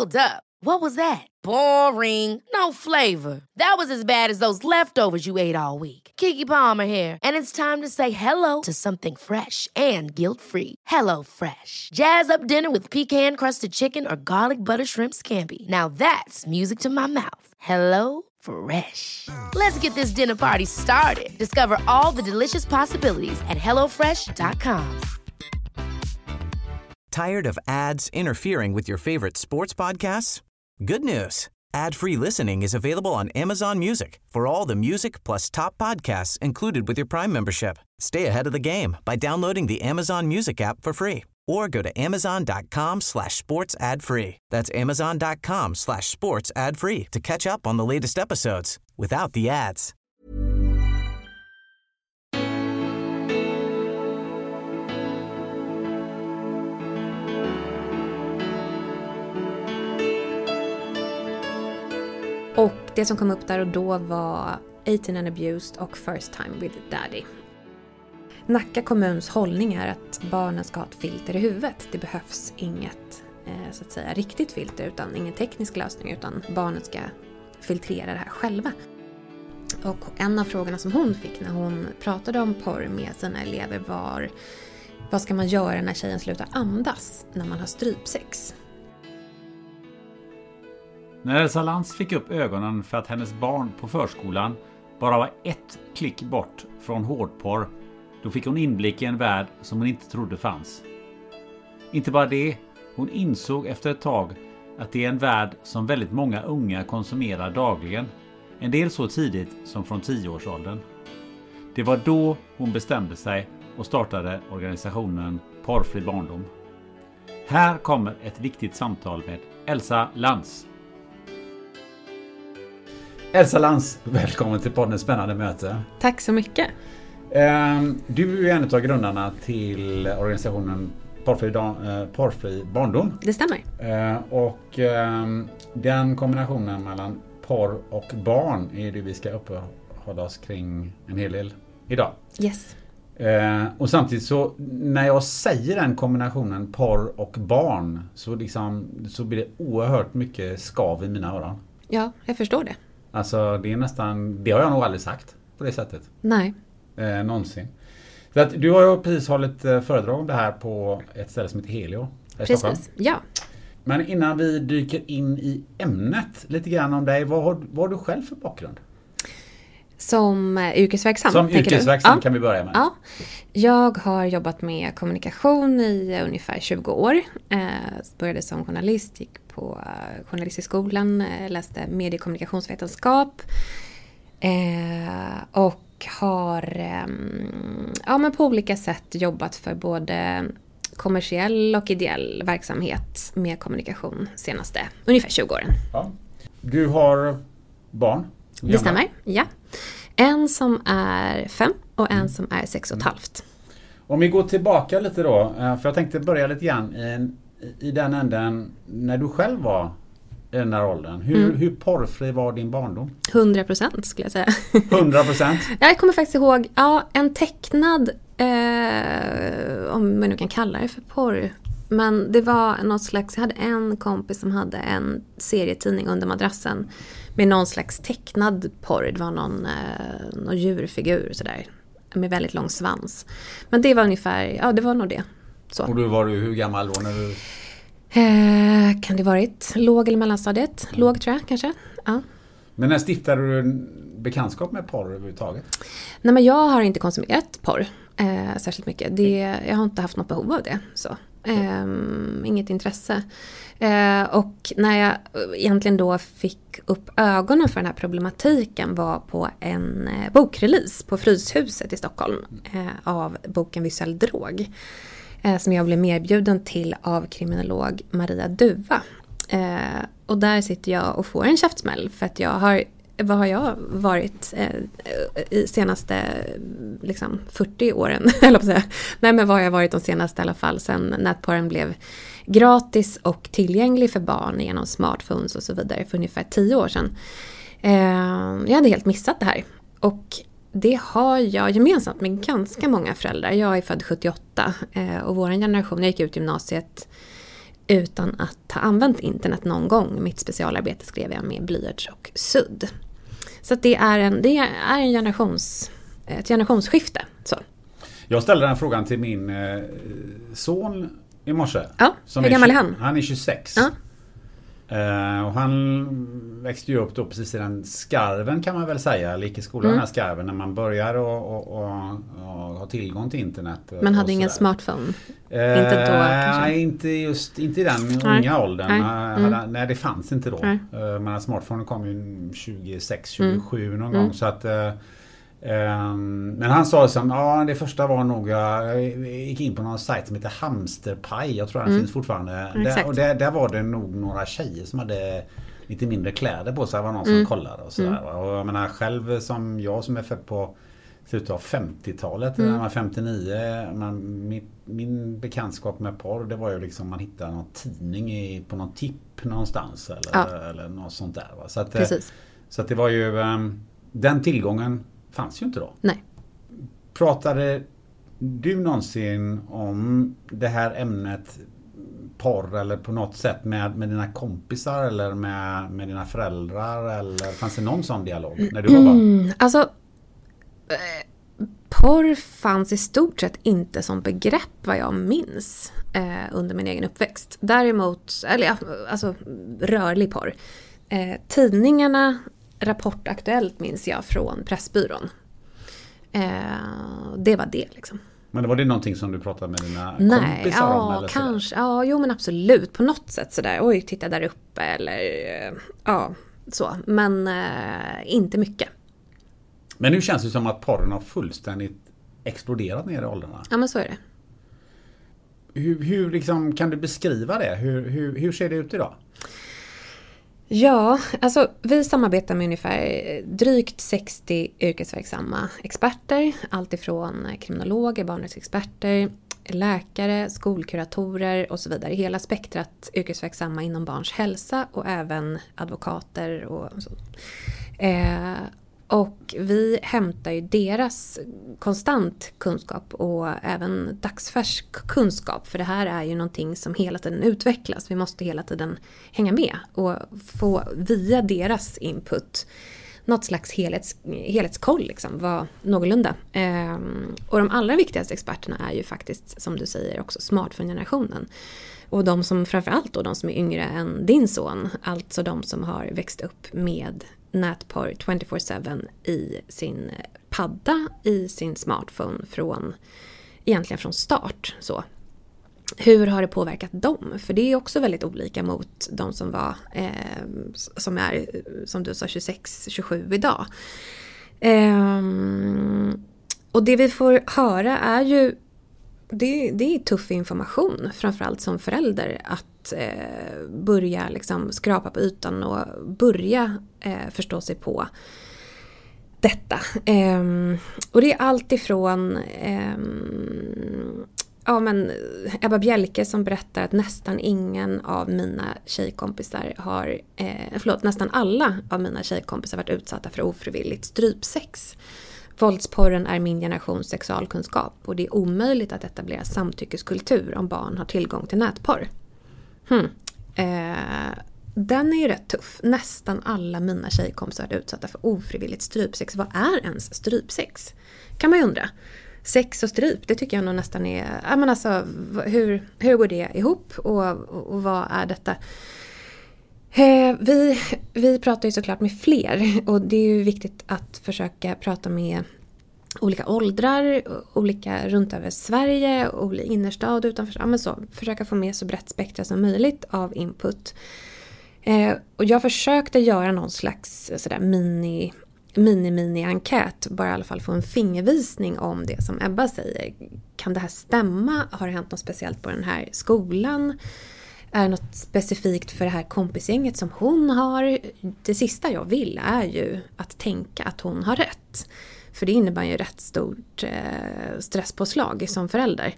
Hold up. What was that? Boring. No flavor. That was as bad as those leftovers you ate all week. Keke Palmer here, and it's time to say hello to something fresh and guilt-free. Hello Fresh. Jazz up dinner with pecan-crusted chicken or garlic butter shrimp scampi. Now that's music to my mouth. Hello Fresh. Let's get this dinner party started. Discover all the delicious possibilities at hellofresh.com. Tired of ads interfering with your favorite sports podcasts? Good news. Ad-free listening is available on Amazon Music for all the music plus top podcasts included with your Prime membership. Stay ahead of the game by downloading the Amazon Music app for free or go to amazon.com/sports ad free. That's amazon.com/sports ad free to catch up on the latest episodes without the ads. Och det som kom upp där och då var 18 and abused och First time with daddy. Nacka kommuns hållning är att barnen ska ha ett filter i huvudet. Det behövs inget så att säga riktigt filter, utan ingen teknisk lösning, utan barnen ska filtrera det här själva. Och en av frågorna som hon fick när hon pratade om porr med sina elever var: vad ska man göra när tjejen slutar andas när man har strypsex? När Elsa Lantz fick upp ögonen för att hennes barn på förskolan bara var ett klick bort från hårdporr, då fick hon inblick i en värld som hon inte trodde fanns. Inte bara det, hon insåg efter ett tag att det är en värld som väldigt många unga konsumerar dagligen. En del så tidigt som från 10-årsåldern. Det var då hon bestämde sig och startade organisationen Porrfri barndom. Här kommer ett viktigt samtal med Elsa Lantz. Elsa Lantz, välkommen till poddens spännande möte. Tack så mycket. Du är en av grundarna till organisationen Porrfri barndom. Det stämmer. Och den kombinationen mellan porr och barn är det vi ska uppehålla oss kring en hel del idag. Yes. Och samtidigt så när jag säger den kombinationen porr och barn så blir det oerhört mycket skav i mina öron. Ja, jag förstår det. Alltså det är nästan, det har jag nog aldrig sagt på det sättet. Nej. Någonsin. Så att du har ju precis hållit föredrag om det här på ett ställe som heter Helio. Precis, ja. Men innan vi dyker in i ämnet lite grann om dig, vad har du själv för bakgrund? Som yrkesverksam? Som yrkesverksam kan vi börja med. Ja. Jag har jobbat med kommunikation i ungefär 20 år. Började som journalist, gick på journalisthögskolan, läste mediekommunikationsvetenskap. Och har men på olika sätt jobbat för både kommersiell och ideell verksamhet med kommunikation senaste ungefär 20 åren. Ja. Du har barn? Det stämmer, ja. En som är 5 och en som är 6,5. Om vi går tillbaka lite då, för jag tänkte börja lite grann i den änden när du själv var i den här åldern. Hur porrfri var din barndom? 100% skulle jag säga. 100%? Jag kommer faktiskt ihåg, en tecknad, om man nu kan kalla det för porr. Men det var något slags, jag hade en kompis som hade en serietidning under madrassen med någon slags tecknad porr. Det var någon djurfigur sådär, med väldigt lång svans. Men det var ungefär, det var nog det. Så. Och då var du hur gammal då när du... Kan det varit låg- eller mellanstadiet? Låg tror jag kanske, ja. Men när stiftade du en bekantskap med porr överhuvudtaget? Nej, men jag har inte konsumerat porr särskilt mycket. Jag har inte haft något behov av det. Så. Inget intresse. Och när jag egentligen då fick upp ögonen för den här problematiken var på en bokrelease på Fryshuset i Stockholm av boken Visuell drog. Som jag blev medbjuden till av kriminolog Maria Duva. Och där sitter jag och får en käftsmäll för att vad har jag varit i senaste 40 åren eller på säga. Nej, men vad har jag varit de senaste i alla fall sen nätporren blev gratis och tillgänglig för barn genom smartphones och så vidare för ungefär 10 år sedan. Jag hade helt missat det här och det har jag gemensamt med ganska många föräldrar. Jag är född 78 och vår generation, jag gick ut gymnasiet utan att ha använt internet någon gång. Mitt specialarbete skrev jag med blyerts och sudd. Så att det är ett generationsskifte. Så. Jag ställde den frågan till min son i morse. Ja, hur gammal är han? Han är 26. Ja. Och han växte ju upp då precis i den skarven kan man väl säga. Lik skolan den här skarven när man börjar och ha tillgång till internet. Men hade ingen smartphone? Inte då kanske? Nej, inte i den unga åldern. Nej, det fanns inte då. Men smartphone kom ju 26-27 någon gång. Så att... men han sa som, det första var nog jag gick in på någon sajt som heter Hamsterpaj, jag tror den finns fortfarande. Där var det nog några tjejer som hade lite mindre kläder på sig, det var någon som kollade och sådär. Och jag menar själv som är född på slutet av 50-talet, när man var 59, min bekantskap med porr, det var ju liksom man hittade någon tidning på någon tipp någonstans eller något sånt där. Va? Så att det var ju den tillgången fanns ju inte då. Nej. Pratade du någonsin om det här ämnet porr eller på något sätt med dina kompisar eller med dina föräldrar eller fanns det någon sån dialog när du var barn? Alltså porr fanns i stort sett inte som begrepp vad jag minns under min egen uppväxt. Däremot, alltså rörlig porr. Tidningarna Rapport Aktuellt minns jag från Pressbyrån. Det var det liksom. Men var det någonting som du pratade med dina kompisar om? Eller kanske. Ja, jo men absolut. På något sätt sådär. Oj, titta där uppe. Eller så. Men inte mycket. Men nu känns det som att porren har fullständigt exploderat ner i åldrarna. Ja, men så är det. Hur liksom, kan du beskriva det? Hur ser det ut idag? Ja, alltså vi samarbetar med ungefär drygt 60 yrkesverksamma experter. Allt ifrån kriminologer, barnrättsexperter, läkare, skolkuratorer och så vidare. Hela spektrat yrkesverksamma inom barns hälsa och även advokater och så. Och vi hämtar ju deras konstant kunskap och även dagsfärsk kunskap. För det här är ju någonting som hela tiden utvecklas. Vi måste hela tiden hänga med och få via deras input något slags helhetskoll liksom, var någorlunda. Och de allra viktigaste experterna är ju faktiskt, som du säger, också smartphone-generationen. Och de som framförallt då, de som är yngre än din son, alltså de som har växt upp med nätporr 24/7 i sin padda, i sin smartphone egentligen från start. Så. Hur har det påverkat dem? För det är också väldigt olika mot de som var, som är, som du sa, 26-27 idag. Och det vi får höra är ju, det är tuff information, framförallt som förälder, att börja liksom skrapa på ytan och börja förstå sig på detta. Och det är allt ifrån Ebba Bjelke som berättar att nästan ingen av mina tjejkompisar nästan alla av mina tjejkompisar har varit utsatta för ofrivilligt strypsex. Våldsporren är min generations sexualkunskap och det är omöjligt att etablera samtyckeskultur om barn har tillgång till nätporr. Den är ju rätt tuff. Nästan alla mina tjejkompisar är utsatta för ofrivilligt strypsex. Vad är ens strypsex? Kan man ju undra. Sex och stryp, det tycker jag nog nästan är... Men alltså, hur går det ihop och vad är detta? Vi pratar ju såklart med fler och det är ju viktigt att försöka prata med olika åldrar, olika runt över Sverige, innerstad, utanför, försöka få med så brett spektra som möjligt av input. Och jag försökte göra någon slags sådär mini-enkät, bara i alla fall få en fingervisning om det som Ebba säger. Kan det här stämma? Har det hänt något speciellt på den här skolan? Är något specifikt för det här kompisgänget som hon har? Det sista jag vill är ju att tänka att hon har rätt. För det innebär ju rätt stort stresspåslag som förälder.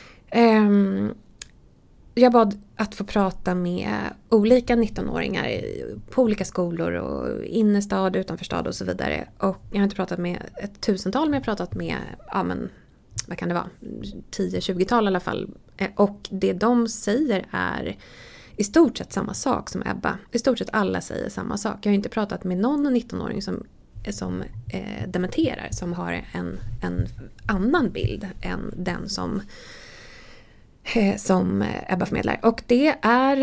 Jag bad att få prata med olika 19-åringar på olika skolor och innerstad, utanförstad och så vidare. Och jag har inte pratat med ett tusental, men jag har pratat med vad kan det vara, 10-20-tal i alla fall. Och det de säger är i stort sett samma sak som Ebba. I stort sett alla säger samma sak. Jag har inte pratat med någon 19-åring som dementerar, som har en annan bild än den som Ebba förmedlar. Och det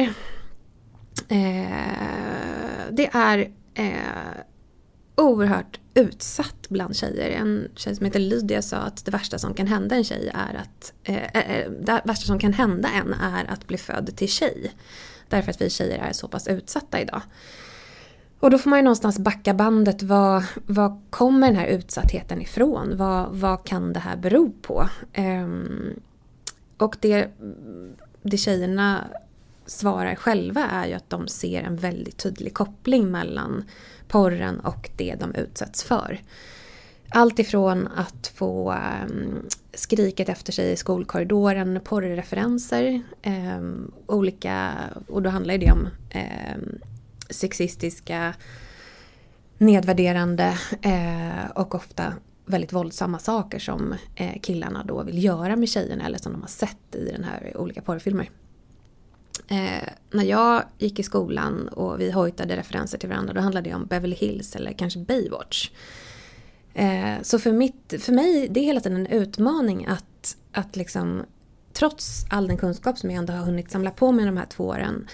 är oerhört utsatt bland tjejer. En tjej som heter Lydia sa att det värsta som kan hända en tjej det värsta som kan hända en är att bli född till tjej. Därför att vi tjejer är så pass utsatta idag. Och då får man ju någonstans backa bandet. Vad kommer den här utsattheten ifrån? Vad kan det här bero på? Och det tjejerna svarar själva är ju att de ser en väldigt tydlig koppling mellan porren och det de utsätts för. Allt ifrån att få skriket efter sig i skolkorridoren, porrreferenser, olika, och då handlar det om sexistiska, nedvärderande och ofta väldigt våldsamma saker som killarna då vill göra med tjejerna eller som de har sett i den här olika porrfilmer. När jag gick i skolan och vi hojtade referenser till varandra, då handlade det om Beverly Hills eller kanske Baywatch. Så för mig det är hela tiden en utmaning att liksom, trots all den kunskap som jag ändå har hunnit samla på mig de här 2 åren,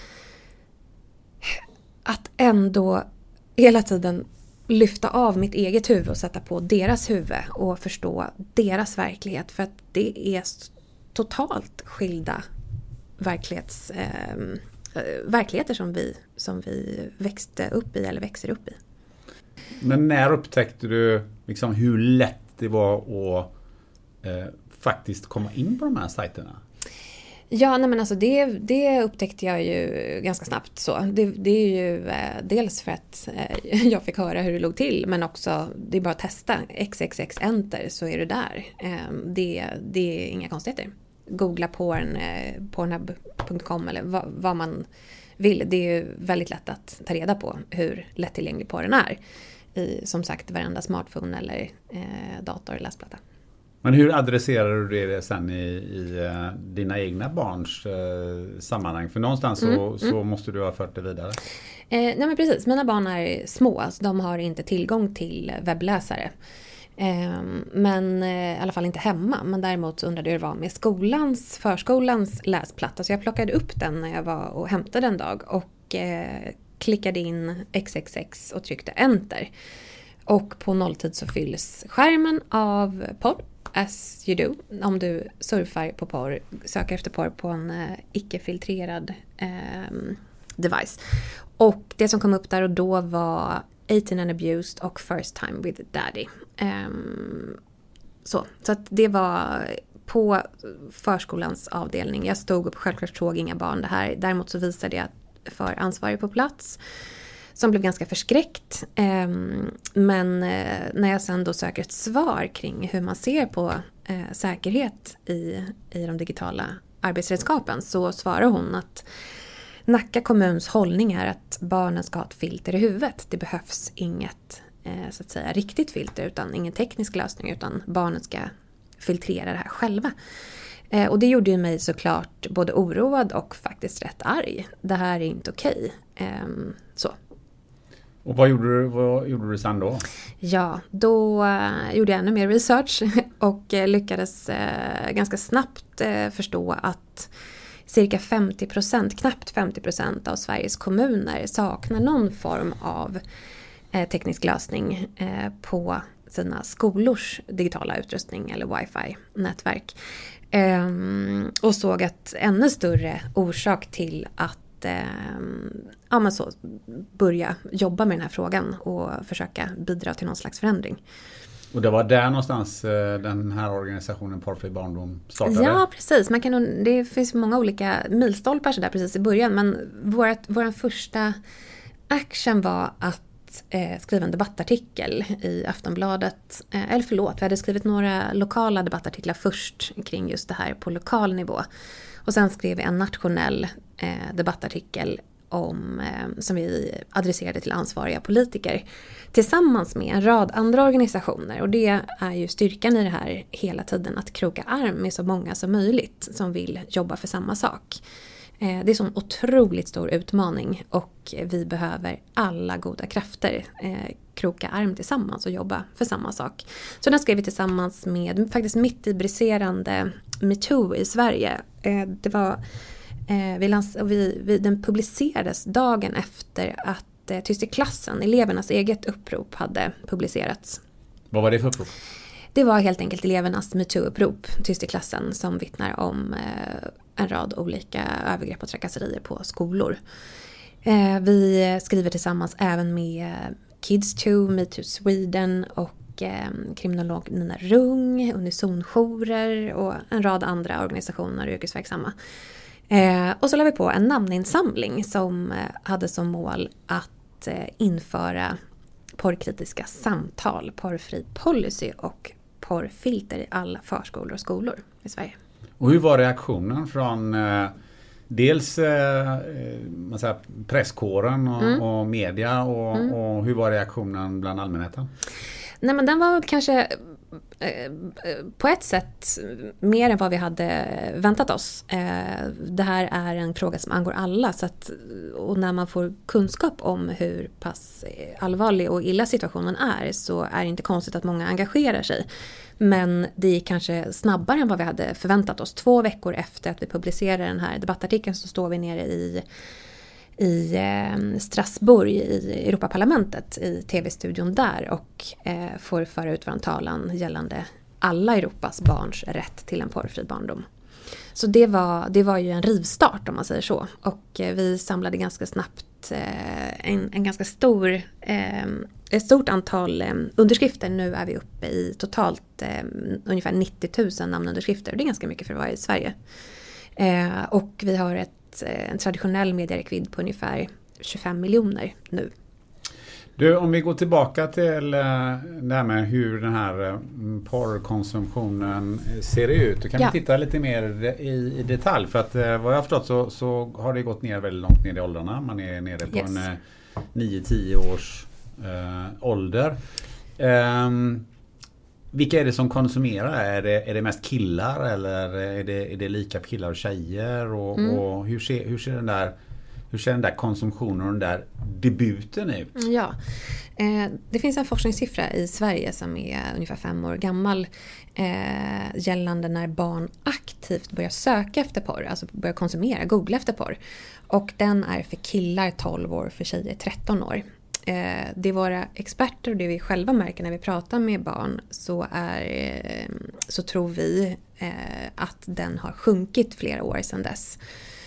att ändå hela tiden lyfta av mitt eget huvud och sätta på deras huvud och förstå deras verklighet, för att det är totalt skilda verkligheter som vi växte upp i eller växer upp i. Men när upptäckte du liksom hur lätt det var att faktiskt komma in på de här sajterna? Ja, nej men alltså det upptäckte jag ju ganska snabbt så. Det är ju dels för att jag fick höra hur det låg till, men också det är bara att testa XXX enter så är du där. Det är inga konstigheter. Googla pornhub.com eller vad man vill. Det är ju väldigt lätt att ta reda på hur lättillgänglig porren är i, som sagt, varenda smartphone eller dator eller läsplatta. Men hur adresserar du det sen i dina egna barns sammanhang? För någonstans så måste du ha fört det vidare. Nej men precis, mina barn är små, alltså de har inte tillgång till webbläsare. Men i alla fall inte hemma. Men däremot undrade jag hur det var med förskolans läsplatta. Så jag plockade upp den när jag var och hämtade en dag och klickade in XXX och tryckte enter. Och på nolltid så fylls skärmen av porr, as you do. Om du surfar på porr, söker efter porr på en icke-filtrerad device. Och det som kom upp där och då var 18 and abused och first time with daddy. Så att det var på förskolans avdelning. Jag stod upp, självklart såg inga barn det här. Däremot så visade jag för ansvarig på plats som blev ganska förskräckt. Men när jag sen då söker ett svar kring hur man ser på säkerhet i de digitala arbetsredskapen, så svarar hon att Nacka kommuns hållning är att barnen ska ha ett filter i huvudet. Det behövs inget så att säga riktigt filter, utan ingen teknisk lösning, utan barnen ska filtrera det här själva. Och det gjorde ju mig såklart både oroad och faktiskt rätt arg. Det här är inte okej. Så. Och vad gjorde du sen då? Ja, då gjorde jag ännu mer research och lyckades ganska snabbt förstå att cirka 50%, knappt 50% av Sveriges kommuner saknar någon form av teknisk lösning på sina skolors digitala utrustning eller wifi-nätverk. Och såg att ännu större orsak till att börja jobba med den här frågan och försöka bidra till någon slags förändring. Och det var där någonstans den här organisationen Porrfri barndom startade? Ja, precis. Det finns många olika milstolpar så där precis i början. Men vår första action var att skriva en debattartikel i Aftonbladet. Vi hade skrivit några lokala debattartiklar först kring just det här på lokal nivå. Och sen skrev vi en nationell debattartikel som vi adresserade till ansvariga politiker tillsammans med en rad andra organisationer. Och det är ju styrkan i det här hela tiden, att kroka arm med så många som möjligt som vill jobba för samma sak. Det är en sån otroligt stor utmaning och vi behöver alla goda krafter kroka arm tillsammans och jobba för samma sak. Så den skrev vi tillsammans med faktiskt mitt i briserande MeToo i Sverige. Det var, den publicerades dagen efter att Tyst i klassen, elevernas eget upprop, hade publicerats. Vad var det för upprop? Det var helt enkelt elevernas MeToo-upprop, Tyst i klassen, som vittnar om en rad olika övergrepp och trakasserier på skolor. Vi skriver tillsammans även med Kids2, MeToo Sweden och kriminolog Nina Rung, Unisonjourer och en rad andra organisationer och yrkesverksamma. Och så la vi på en namninsamling som hade som mål att införa porrkritiska samtal, porrfri policy och porrfilter i alla förskolor och skolor i Sverige. Och hur var reaktionen från dels presskåren och media och hur var reaktionen bland allmänheten? Nej, men den var kanske på ett sätt mer än vad vi hade väntat oss. Det här är en fråga som angår alla, så att, och när man får kunskap om hur pass allvarlig och illa situationen är, så är det inte konstigt att många engagerar sig. Men det gick kanske snabbare än vad vi hade förväntat oss. 2 veckor efter att vi publicerade den här debattartikeln så står vi nere i Strasbourg i Europaparlamentet i tv-studion där och får föra ut vår talan gällande alla Europas barns rätt till en porrfri barndom. Så det var ju en rivstart, om man säger så. Och vi samlade ganska snabbt en ganska ett stort antal underskrifter. Nu är vi uppe i totalt ungefär 90 000 namnunderskrifter. Det är ganska mycket för att vara i Sverige. Och vi har en traditionell medieräckvidd på ungefär 25 miljoner nu. Du, om vi går tillbaka till det här med hur den här porrkonsumtionen ser ut. Då kan vi titta lite mer i detalj. För att vad jag har förstått så har det gått ner väldigt långt ner i åldrarna. Man är nere på en 9-10 års ålder. Vilka är det som konsumerar? Är det mest killar eller är det lika killar och tjejer? Och hur ser den där konsumtionen och den där debuten ut? Ja, det finns en forskningssiffra i Sverige som är ungefär 5 år gammal gällande när barn aktivt börjar söka efter porr, alltså börjar konsumera, googla efter porr. Och den är för killar 12 år, för tjejer 13 år. Det våra experter och det vi själva märker när vi pratar med barn så tror vi att den har sjunkit flera år sedan dess.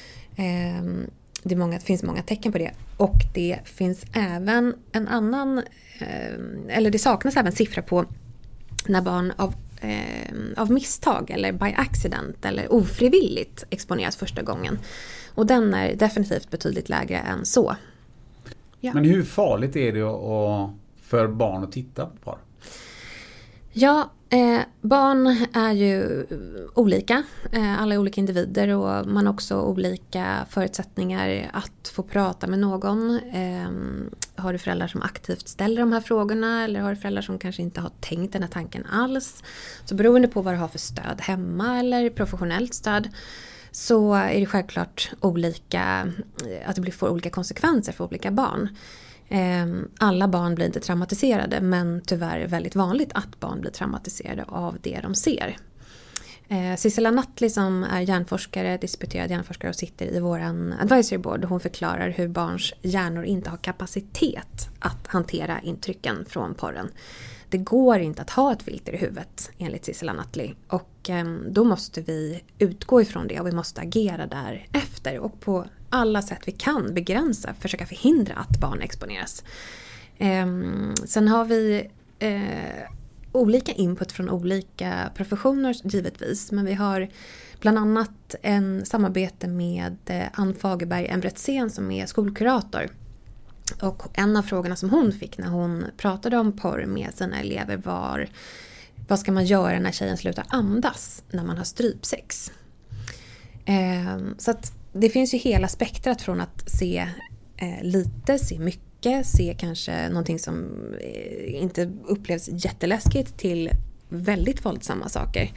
Det finns många tecken på det. Och det finns även en annan, eller det saknas även siffror på när barn av misstag eller by accident eller ofrivilligt exponeras första gången. Och den är definitivt betydligt lägre än så. Ja. Men hur farligt är det för barn att titta på porr? Ja, barn är ju olika. Alla är olika individer och man har också olika förutsättningar att få prata med någon. Har du föräldrar som aktivt ställer de här frågorna eller har du föräldrar som kanske inte har tänkt den här tanken alls? Så beroende på vad du har för stöd hemma eller professionellt stöd så är det självklart olika, att det får olika konsekvenser för olika barn. Alla barn blir inte traumatiserade, men tyvärr väldigt vanligt att barn blir traumatiserade av det de ser. Sissela Nattli som är hjärnforskare, disputerad hjärnforskare och sitter i våran advisory board, hon förklarar hur barns hjärnor inte har kapacitet att hantera intrycken från porren. Det går inte att ha ett filter i huvudet enligt Sissela Nattli och då måste vi utgå ifrån det och vi måste agera därefter och på alla sätt vi kan begränsa, försöka förhindra att barn exponeras. Sen har vi olika input från olika professioner givetvis, men vi har bland annat en samarbete med Ann Fagerberg Embretsen som är skolkurator. Och en av frågorna som hon fick när hon pratade om porr med sina elever var: vad ska man göra när tjejen slutar andas när man har strypsex? Så att det finns ju hela spektrat från att se lite, se mycket, se kanske någonting som inte upplevs jätteläskigt till väldigt våldsamma saker.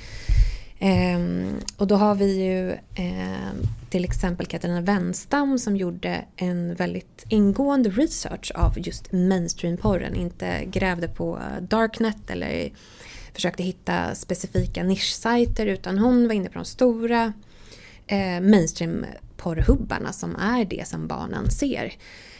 Och då har vi ju till exempel Katarina Wenstam som gjorde en väldigt ingående research av just mainstream-porren. Inte grävde på Darknet eller försökte hitta specifika nischsajter, utan hon var inne på de stora mainstream-porrhubbarna som är det som barnen ser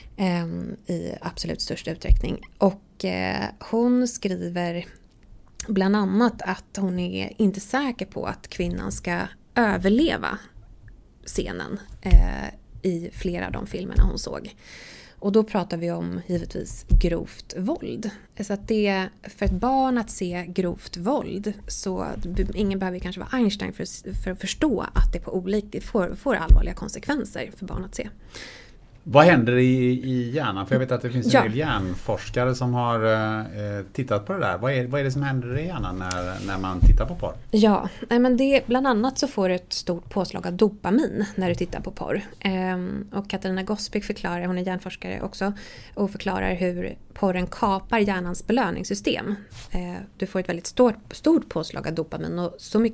i absolut största utsträckning. Och hon skriver bland annat att hon är inte säker på att kvinnan ska överleva scenen i flera av de filmerna hon såg. Och då pratar vi om givetvis grovt våld. Så att det, för ett barn att se grovt våld, så ingen behöver kanske vara Einstein för att förstå att det får allvarliga konsekvenser för barn att se. Vad händer i hjärnan? För jag vet att det finns en del hjärnforskare som har tittat på det där. Vad är det som händer i hjärnan när man tittar på porr? Ja, men det, bland annat så får du ett stort påslag av dopamin när du tittar på porr. Och Katarina Gospic förklarar, hon är hjärnforskare också, och förklarar hur porren kapar hjärnans belöningssystem. Du får ett väldigt stort påslag av dopamin, och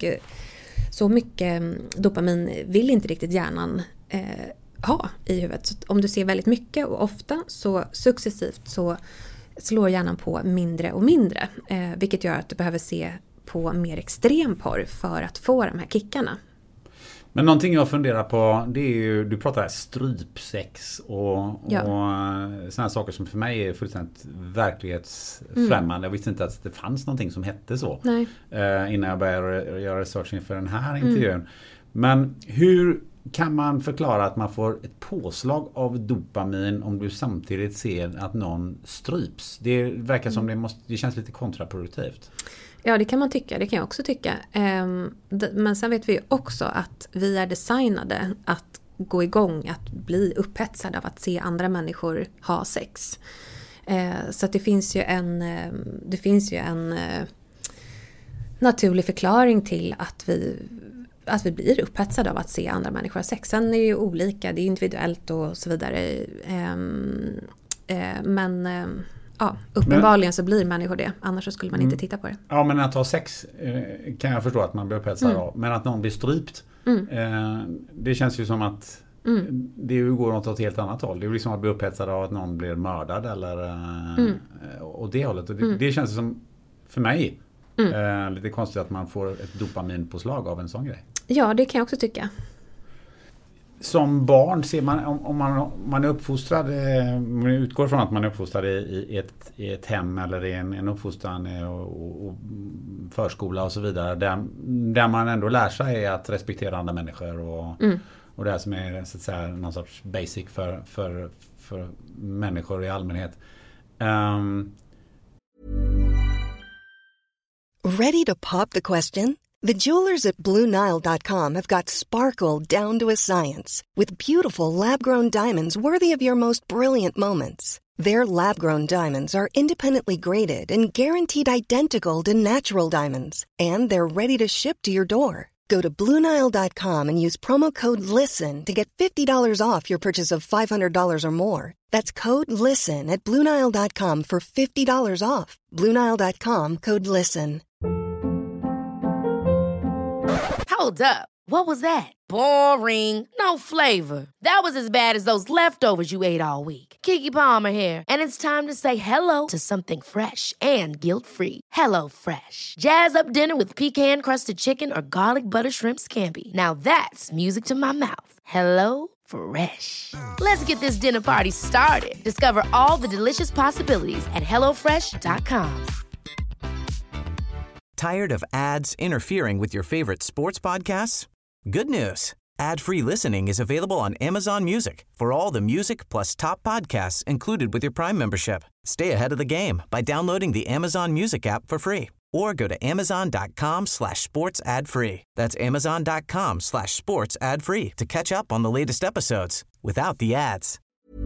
så mycket dopamin vill inte riktigt hjärnan ha i huvudet. Så om du ser väldigt mycket och ofta, så successivt så slår hjärnan på mindre och mindre. Vilket gör att du behöver se på mer extrem porr för att få de här kickarna. Men någonting jag funderar på, det är ju, du pratar strypsex och sådana saker som för mig är fullständigt verklighetsfrämmande. Jag visste inte att det fanns någonting som hette så innan jag började göra research inför den här intervjun. Men hur kan man förklara att man får ett påslag av dopamin om du samtidigt ser att någon stryps? Det verkar som det känns lite kontraproduktivt. Ja, det kan man tycka. Det kan jag också tycka. Men sen vet vi också att vi är designade att gå igång, att bli upphetsade av att se andra människor ha sex. Så att det finns ju en naturlig förklaring till att vi blir upphetsade av att se andra människor ha sex. Sen är det ju olika, det är individuellt och så vidare. Men uppenbarligen så blir människor det. Annars så skulle man inte titta på det. Ja, men att ha sex kan jag förstå att man blir upphetsad av. Men att någon blir strypt, det känns ju som att det går något åt ett helt annat håll. Det är liksom att bli upphetsad av att någon blir mördad eller åt det hållet. Och det känns som, för mig, lite konstigt att man får ett dopaminpåslag av en sån grej. Ja, det kan jag också tycka. Som barn ser man, om man är uppfostrad, man utgår från att man är uppfostrad i ett hem eller i en uppfostran och förskola och så vidare, där man ändå lär sig att respektera andra människor och det som är så att säga någon sorts basic för människor i allmänhet. Ready to pop the question? The jewelers at BlueNile.com have got sparkle down to a science with beautiful lab-grown diamonds worthy of your most brilliant moments. Their lab-grown diamonds are independently graded and guaranteed identical to natural diamonds, and they're ready to ship to your door. Go to BlueNile.com and use promo code LISTEN to get $50 off your purchase of $500 or more. That's code LISTEN at BlueNile.com for $50 off. BlueNile.com, code LISTEN. Hold up. What was that? Boring. No flavor. That was as bad as those leftovers you ate all week. Keke Palmer here, and it's time to say hello to something fresh and guilt-free. Hello Fresh. Jazz up dinner with pecan-crusted chicken or garlic butter shrimp scampi. Now that's music to my mouth. Hello Fresh. Let's get this dinner party started. Discover all the delicious possibilities at hellofresh.com. Tired of ads interfering with your favorite sports podcasts? Good news. Ad-free listening is available on Amazon Music for all the music plus top podcasts included with your Prime membership. Stay ahead of the game by downloading the Amazon Music app for free or go to amazon.com/sports ad free. That's amazon.com/sports ad free to catch up on the latest episodes without the ads.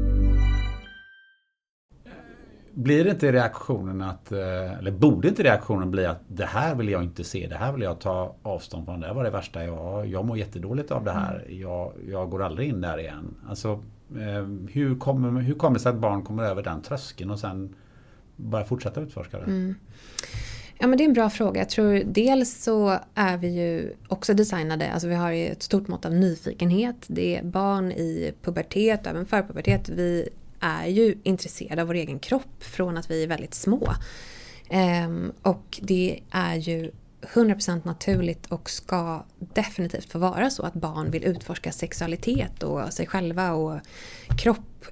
Blir det inte reaktionen eller borde inte reaktionen bli att det här vill jag inte se, det här vill jag ta avstånd från, det var det värsta, jag mår jättedåligt av det här, jag går aldrig in där igen. Alltså, Hur kommer det sig att barn kommer över den tröskeln och sen bara fortsätta utforska det? Ja, men det är en bra fråga. Jag tror dels så är vi ju också designade, alltså vi har ju ett stort mått av nyfikenhet. Det är barn i pubertet, även förpubertet. Vi är ju intresserade av vår egen kropp från att vi är väldigt små. Och det är ju 100% naturligt och ska definitivt få vara så att barn vill utforska sexualitet och sig själva och kropp.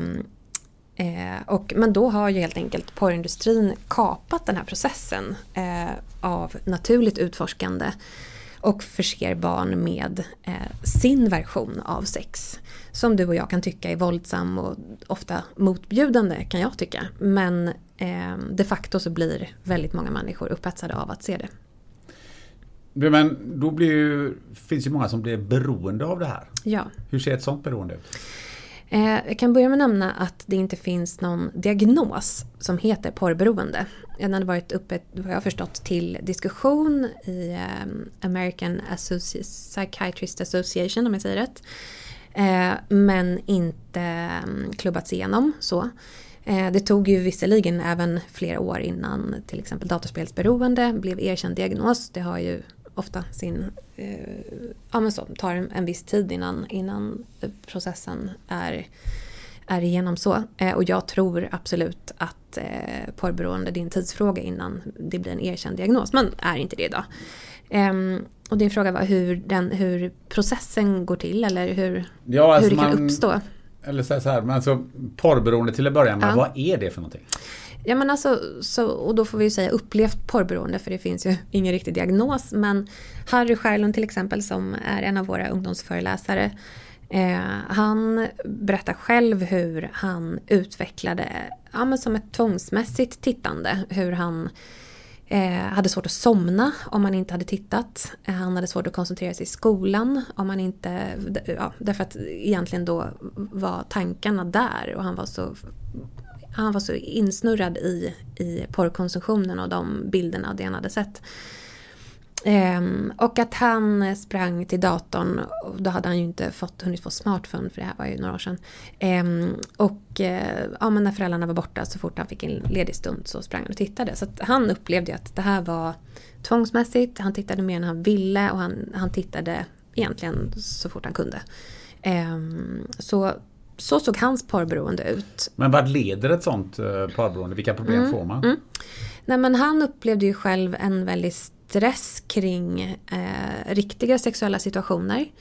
Men då har ju helt enkelt porrindustrin kapat den här processen av naturligt utforskande och förser barn med sin version av sex. Som du och jag kan tycka är våldsam och ofta motbjudande, kan jag tycka. Men de facto så blir väldigt många människor upphetsade av att se det. Men då finns ju många som blir beroende av det här. Ja. Hur ser ett sånt beroende ut? Jag kan börja med att nämna att det inte finns någon diagnos som heter porrberoende. Den hade varit uppe, vad jag har förstått, till diskussion i American Psychiatrist Association, om jag säger rätt. Men inte klubbats igenom så. Det tog ju visserligen även flera år innan till exempel datorspelsberoende blev erkänd diagnos. Det har ju ofta tar en viss tid innan processen är igenom så. Och jag tror absolut att porrberoende är en tidsfråga innan det blir en erkänd diagnos. Men är inte det idag. Och din fråga var hur processen går till eller hur det kan uppstå. Eller så här, men alltså porrberoende till att börja med, vad är det för någonting? Ja, men alltså, och då får vi ju säga upplevt porrberoende, för det finns ju ingen riktig diagnos. Men Harry Skärlund till exempel, som är en av våra ungdomsföreläsare, han berättar själv hur han utvecklade som ett tvångsmässigt tittande. Hur han hade svårt att somna om man inte hade tittat. Han hade svårt att koncentrera sig i skolan om man inte, därför att egentligen då var tankarna där och han var så insnurrad i porrkonsumtionen och de bilderna det han hade sett. Och att han sprang till datorn, och då hade han ju inte hunnit få smartphone, för det här var ju några år sedan. Men när föräldrarna var borta, så fort han fick en ledig stund så sprang han och tittade. Så att han upplevde att det här var tvångsmässigt. Han tittade mer än han ville, och han tittade egentligen så fort han kunde. Så såg hans porrberoende ut. Men vad leder ett sånt porrberoende? Vilka problem får man? Nej, men han upplevde ju själv en väldigt stress kring riktiga sexuella situationer.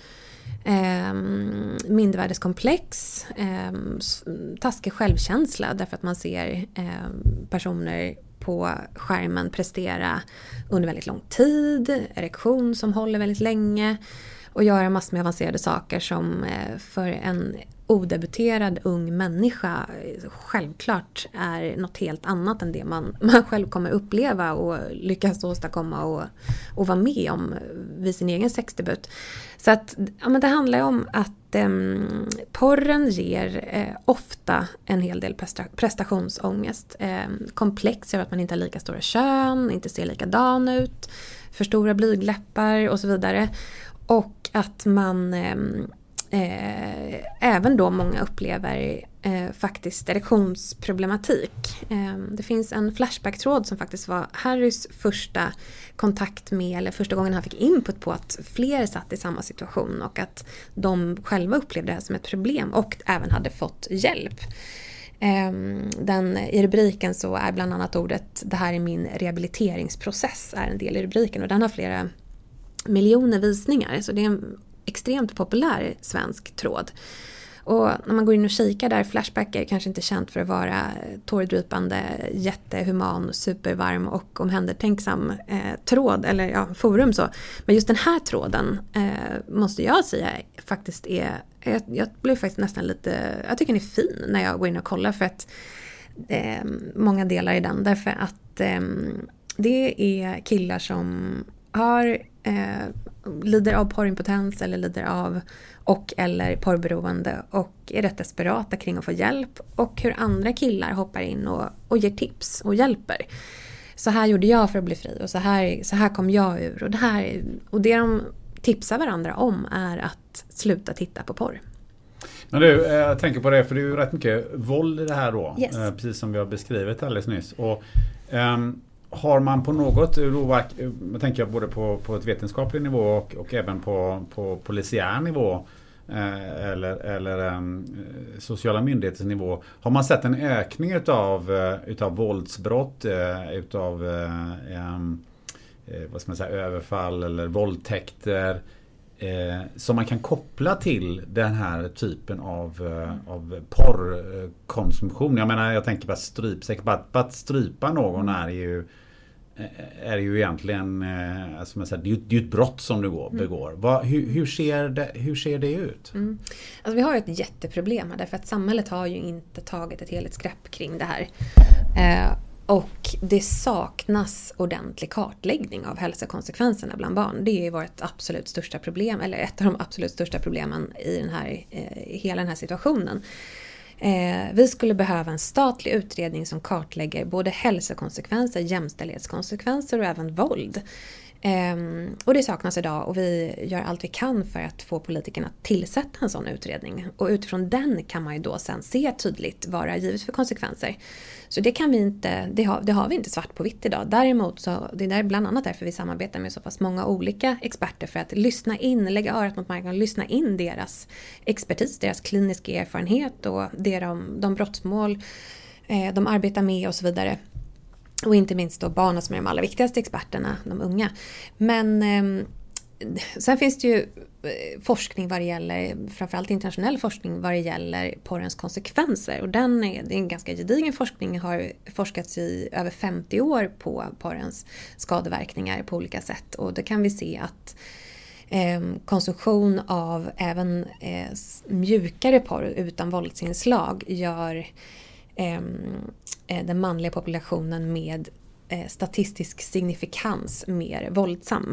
Mindervärdeskomplex, taskig självkänsla, därför att man ser personer på skärmen prestera under väldigt lång tid, erektion som håller väldigt länge och göra massor med avancerade saker som för en odebuterad ung människa självklart är något helt annat än det man själv kommer uppleva och lyckas åstadkomma och vara med om vid sin egen sexdebut. Så att det handlar om att porren ger ofta en hel del prestationsångest. Komplex över att man inte har lika stora kön, inte ser likadan ut, för stora blygdläppar och så vidare. Och att man även då många upplever faktiskt erektionsproblematik. Det finns en flashback-tråd som faktiskt var Harrys första kontakt med, eller första gången han fick input på att fler satt i samma situation och att de själva upplevde det här som ett problem och även hade fått hjälp. I rubriken så är bland annat ordet "det här är min rehabiliteringsprocess" är en del i rubriken, och den har flera miljoner visningar, så det är en extremt populär svensk tråd. Och när man går in och kikar där, Flashback är kanske inte känt för att vara tårdrypande, jättehuman, supervarm och omhändertänksam tråd eller forum så. Men just den här tråden måste jag säga faktiskt jag blev faktiskt nästan lite, jag tycker den är fin när jag går in och kollar, för att många delar i den, därför att det är killar som lider av porrimpotens eller lider av eller porrberoende och är rätt desperata kring att få hjälp, och hur andra killar hoppar in och ger tips och hjälper. Så här gjorde jag för att bli fri, och så här kom jag ur, och det de tipsar varandra om är att sluta titta på porr. Men du, jag tänker på det, för det är ju rätt mycket våld i det här då. Yes. Precis som vi har beskrivit alldeles nyss. Och har man på något, då, jag tänker både på ett vetenskapligt nivå och även på polisiär nivå eller sociala myndigheters nivå, har man sett en ökning utav våldsbrott, utav vad ska man säga, överfall eller våldtäkter som man kan koppla till den här typen av porrkonsumtion? Jag menar, jag tänker bara att strypa någon är ju egentligen, alltså man säger, det är ju ett brott som du begår. Hur ser det ut? Alltså vi har ju ett jätteproblem här, därför att samhället har ju inte tagit ett helhetsgrepp kring det här. Och det saknas ordentlig kartläggning av hälsokonsekvenserna bland barn. Det är ju vårt absolut största problem, eller ett av de absolut största problemen i hela den här situationen. Vi skulle behöva en statlig utredning som kartlägger både hälsokonsekvenser, jämställdhetskonsekvenser och även våld. Och det saknas idag, och vi gör allt vi kan för att få politikerna att tillsätta en sån utredning. Och utifrån den kan man ju då sen se tydligt vad det har givit för konsekvenser. Så det kan vi inte, det har vi inte svart på vitt idag. Däremot så, det är bland annat därför vi samarbetar med så pass många olika experter, för att lyssna in, lägga örat mot marken och lyssna in deras expertis, deras kliniska erfarenhet och de brottsmål de arbetar med och så vidare. Och inte minst då barnen som är de allra viktigaste experterna, de unga. Men sen finns det ju forskning vad det gäller, framförallt internationell forskning vad det gäller porrens konsekvenser. Och det är en ganska gedigen forskning, har forskats i över 50 år på porrens skadeverkningar på olika sätt. Och då kan vi se att konsumtion av även mjukare porr utan våldsinslag gör den manliga populationen med statistisk signifikans mer våldsam.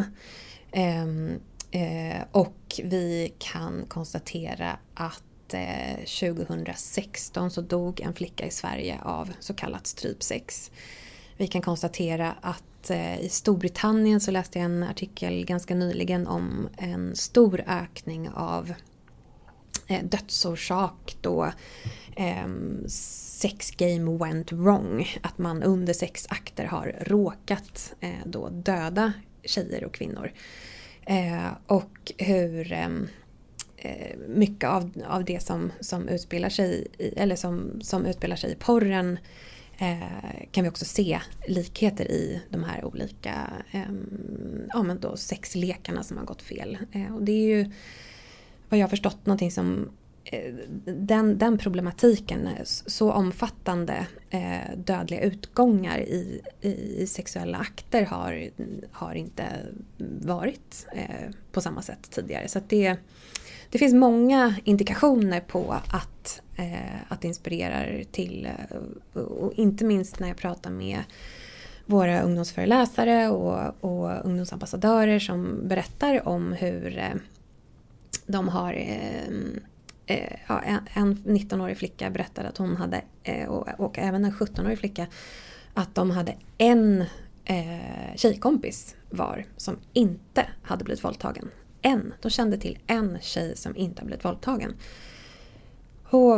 Och vi kan konstatera att 2016 så dog en flicka i Sverige av så kallat strypsex. Vi kan konstatera att i Storbritannien så läste jag en artikel ganska nyligen om en stor ökning av dödsorsak då sex game went wrong. Att man under sexakter har råkat då döda tjejer och kvinnor. Och hur mycket av det som utspelar sig som utspelar sig i porren kan vi också se likheter i de här olika sexlekarna som har gått fel. Och det är ju vad jag har förstått någonting som den problematiken, så omfattande dödliga utgångar i sexuella akter har inte varit på samma sätt tidigare. Så att det finns många indikationer på att det inspirerar till, och inte minst när jag pratar med våra ungdomsföreläsare och ungdomsambassadörer som berättar om hur de har en 19-årig flicka berättade att hon hade, och även en 17-årig flicka, att de hade en tjejkompis var som inte hade blivit våldtagen. De kände till en tjej som inte har blivit våldtagen. Och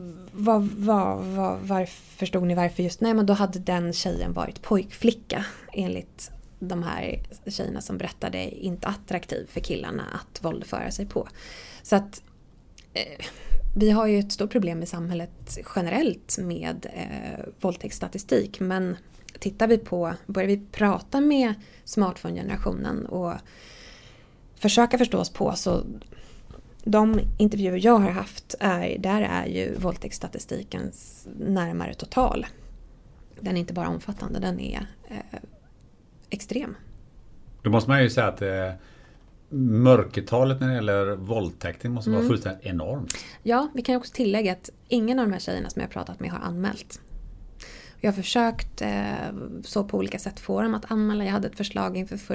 förstod ni varför just? Nej, men då hade den tjejen varit pojkflicka, enligt de här tjejerna som berättade, inte attraktiv för killarna att våldföra sig på. Så att vi har ju ett stort problem i samhället generellt med våldtäktsstatistik, men börjar vi prata med smartphone-generationen och försöka förstå oss på, så de intervjuer jag har haft där är ju våldtäktsstatistiken närmare total. Den är inte bara omfattande, den är extrem. Då måste man ju säga att mörkertalet när det gäller våldtäkten måste vara fullständigt enormt. Ja, vi kan också tillägga att ingen av de här tjejerna som jag har pratat med har anmält. Jag har försökt så på olika sätt få dem att anmäla. Jag hade ett förslag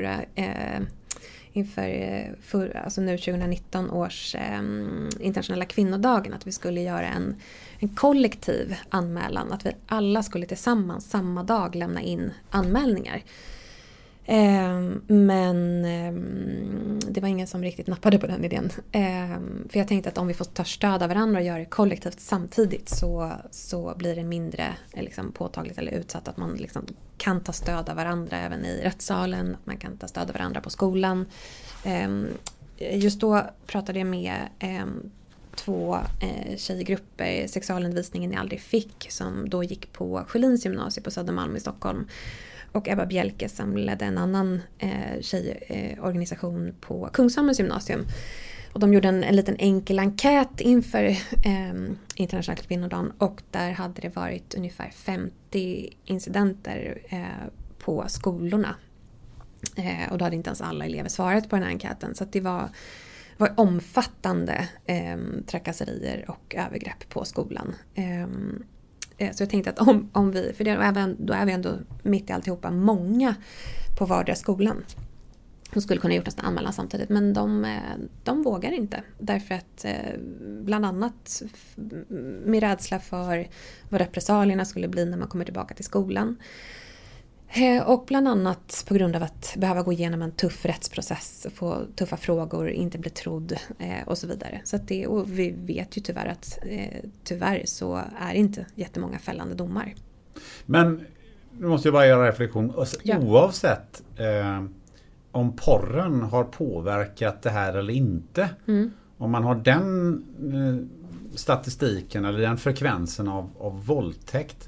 inför alltså nu 2019 års internationella kvinnodagen, att vi skulle göra en kollektiv anmälan, att vi alla skulle tillsammans samma dag lämna in anmälningar. Men det var ingen som riktigt nappade på den idén. För jag tänkte att om vi får ta stöd av varandra och göra det kollektivt samtidigt så blir det mindre liksom, påtagligt eller utsatt. Att man liksom kan ta stöd av varandra även i rättssalen. Att man kan ta stöd av varandra på skolan. Just då pratade jag med 2 tjejgrupper, sexualundervisningen jag aldrig fick, som då gick på Sjölins gymnasium på Södermalm i Stockholm. Och Ebba Bjelke som ledde en annan tjejorganisation på Kungsholmens gymnasium. Och de gjorde en liten enkel enkät inför internationella kvinnodagen. Och där hade det varit ungefär 50 incidenter på skolorna. Och då hade inte ens alla elever svarat på den här enkäten. Så att det var omfattande trakasserier och övergrepp på skolan. Så jag tänkte att om vi, för då är vi ändå mitt i alltihopa många på vardera skolan. De skulle kunna gjort nästan anmälan samtidigt, men de vågar inte. Därför att bland annat med rädsla för vad repressalierna skulle bli när man kommer tillbaka till skolan. Och bland annat på grund av att behöva gå igenom en tuff rättsprocess, få tuffa frågor, inte bli trodd och så vidare. Så att och vi vet ju tyvärr att tyvärr så är inte jättemånga fällande domar. Men nu måste jag bara göra en reflektion. Ja. Oavsett om porren har påverkat det här eller inte. Om man har den statistiken eller den frekvensen av våldtäkt,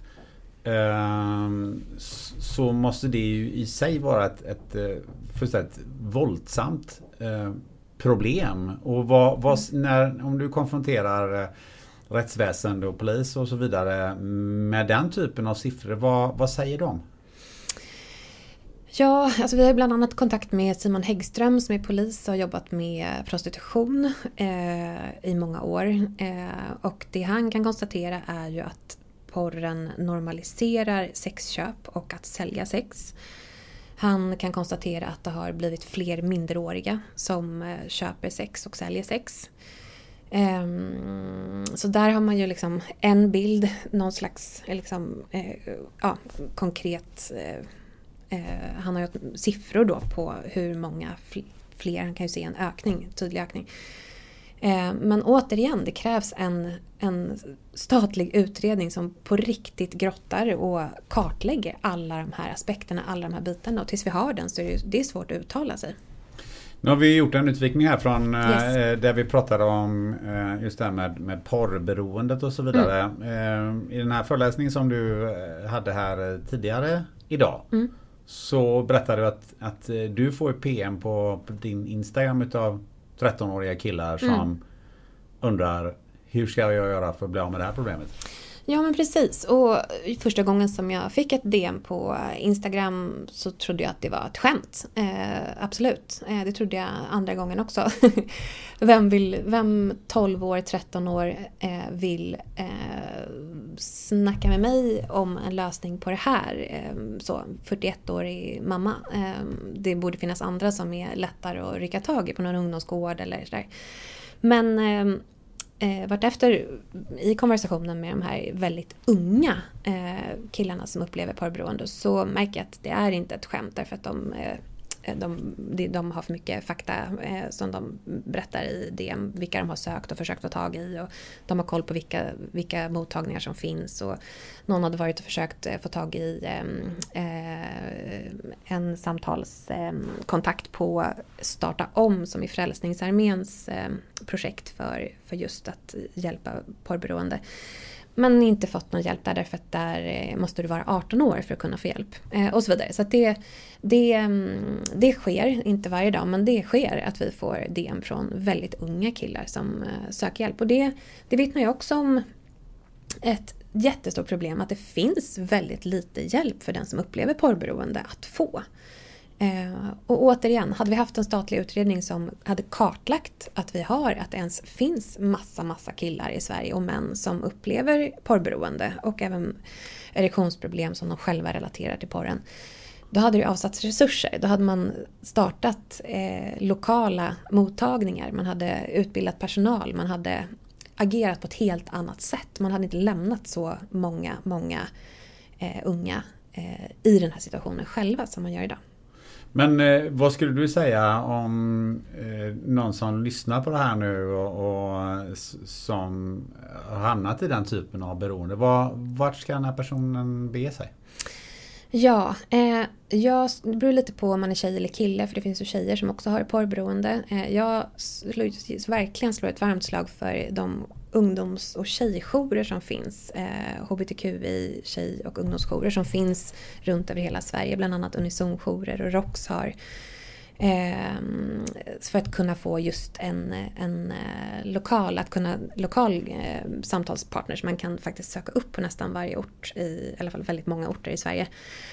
så måste det ju i sig vara ett fullständigt våldsamt problem. Och om du konfronterar rättsväsende och polis och så vidare med den typen av siffror, vad säger de? Ja, alltså vi har bland annat kontakt med Simon Häggström som är polis och har jobbat med prostitution i många år. Och det han kan konstatera är ju att porren normaliserar sexköp och att sälja sex. Han kan konstatera att det har blivit fler minderåriga som köper sex och säljer sex. Så där har man ju liksom en bild, någon slags liksom, konkret. Han har ju siffror då på hur många fler, han kan ju se en ökning, tydlig ökning. Men återigen, det krävs en statlig utredning som på riktigt grottar och kartlägger alla de här aspekterna, alla de här bitarna. Och tills vi har den så är det är svårt att uttala sig. Nu har vi gjort en utvikning här från där vi pratade om just det här med porrberoendet och så vidare. I den här föreläsningen som du hade här tidigare idag så berättade du att du får PM på din Instagram utav 13-åriga killar som undrar, hur ska jag göra för att bli av med det här problemet? Ja, men precis. Och första gången som jag fick ett DM på Instagram så trodde jag att det var ett skämt. Absolut. Det trodde jag andra gången också. Vem 12 år, 13 år vill snacka med mig om en lösning på det här? Så 41-årig mamma. Det borde finnas andra som är lättare att rycka tag i på någon ungdomsgård eller sådär. Men vartefter i konversationen med de här väldigt unga killarna som upplever porrberoende så märker jag att det är inte ett skämt, därför att de har för mycket fakta som de berättar i DM, vilka de har sökt och försökt få tag i, och de har koll på vilka mottagningar som finns, och någon hade varit och försökt få tag i en samtalskontakt på Starta om, som är Frälsningsarméns projekt för just att hjälpa porrberoende. Men inte fått någon hjälp där, därför att där måste du vara 18 år för att kunna få hjälp. Och så vidare. Så att det sker, inte varje dag, men det sker att vi får DM från väldigt unga killar som söker hjälp. Och det vittnar ju också om ett jättestort problem, att det finns väldigt lite hjälp för den som upplever porrberoende att få. Och återigen, hade vi haft en statlig utredning som hade kartlagt att det ens finns massa killar i Sverige och män som upplever porrberoende och även erektionsproblem som de själva relaterar till porren, då hade det avsatts resurser. Då hade man startat lokala mottagningar, man hade utbildat personal, man hade agerat på ett helt annat sätt. Man hade inte lämnat så många unga i den här situationen själva som man gör idag. Men vad skulle du säga om någon som lyssnar på det här nu och som har hamnat i den typen av beroende? Vart ska den här personen bege sig? Ja, det beror lite på om man är tjej eller kille, för det finns ju tjejer som också har porrberoende. Jag verkligen slår ett varmt slag för de ungdoms- och tjejjourer som finns, hbtqi tjej- och ungdomsjourer som finns runt över hela Sverige, bland annat Unison-jourer och ROX har. För att kunna få just en lokal samtalspartner som man kan faktiskt söka upp på nästan varje ort, i alla fall väldigt många orter i Sverige.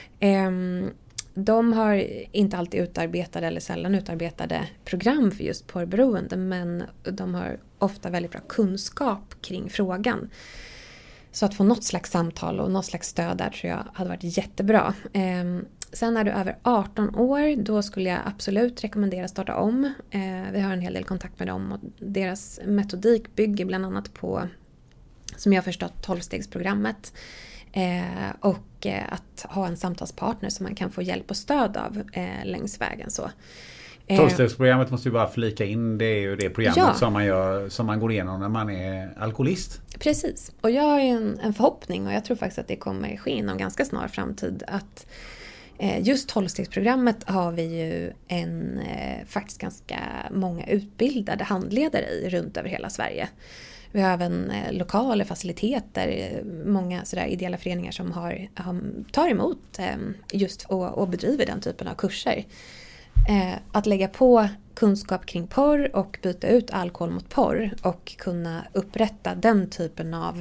De har inte alltid utarbetade eller sällan utarbetade program för just porrberoende, men de har ofta väldigt bra kunskap kring frågan. Så att få något slags samtal och något slags stöd där tror jag hade varit jättebra. Sen är du över 18 år, då skulle jag absolut rekommendera att starta om. Vi har en hel del kontakt med dem och deras metodik bygger bland annat på, som jag har förstått, 12-stegsprogrammet. Och att ha en samtalspartner som man kan få hjälp och stöd av längs vägen. 12-stegsprogrammet måste ju bara flika in, det är ju det programmet som man går igenom när man är alkoholist. Precis, och jag har en förhoppning och jag tror faktiskt att det kommer ske inom ganska snar framtid att just 12-stegsprogrammet har vi ju faktiskt ganska många utbildade handledare i runt över hela Sverige. Vi har även lokaler, faciliteter, många sådär ideella föreningar som tar emot just och bedriver den typen av kurser. Att lägga på kunskap kring porr och byta ut alkohol mot porr och kunna upprätta den typen av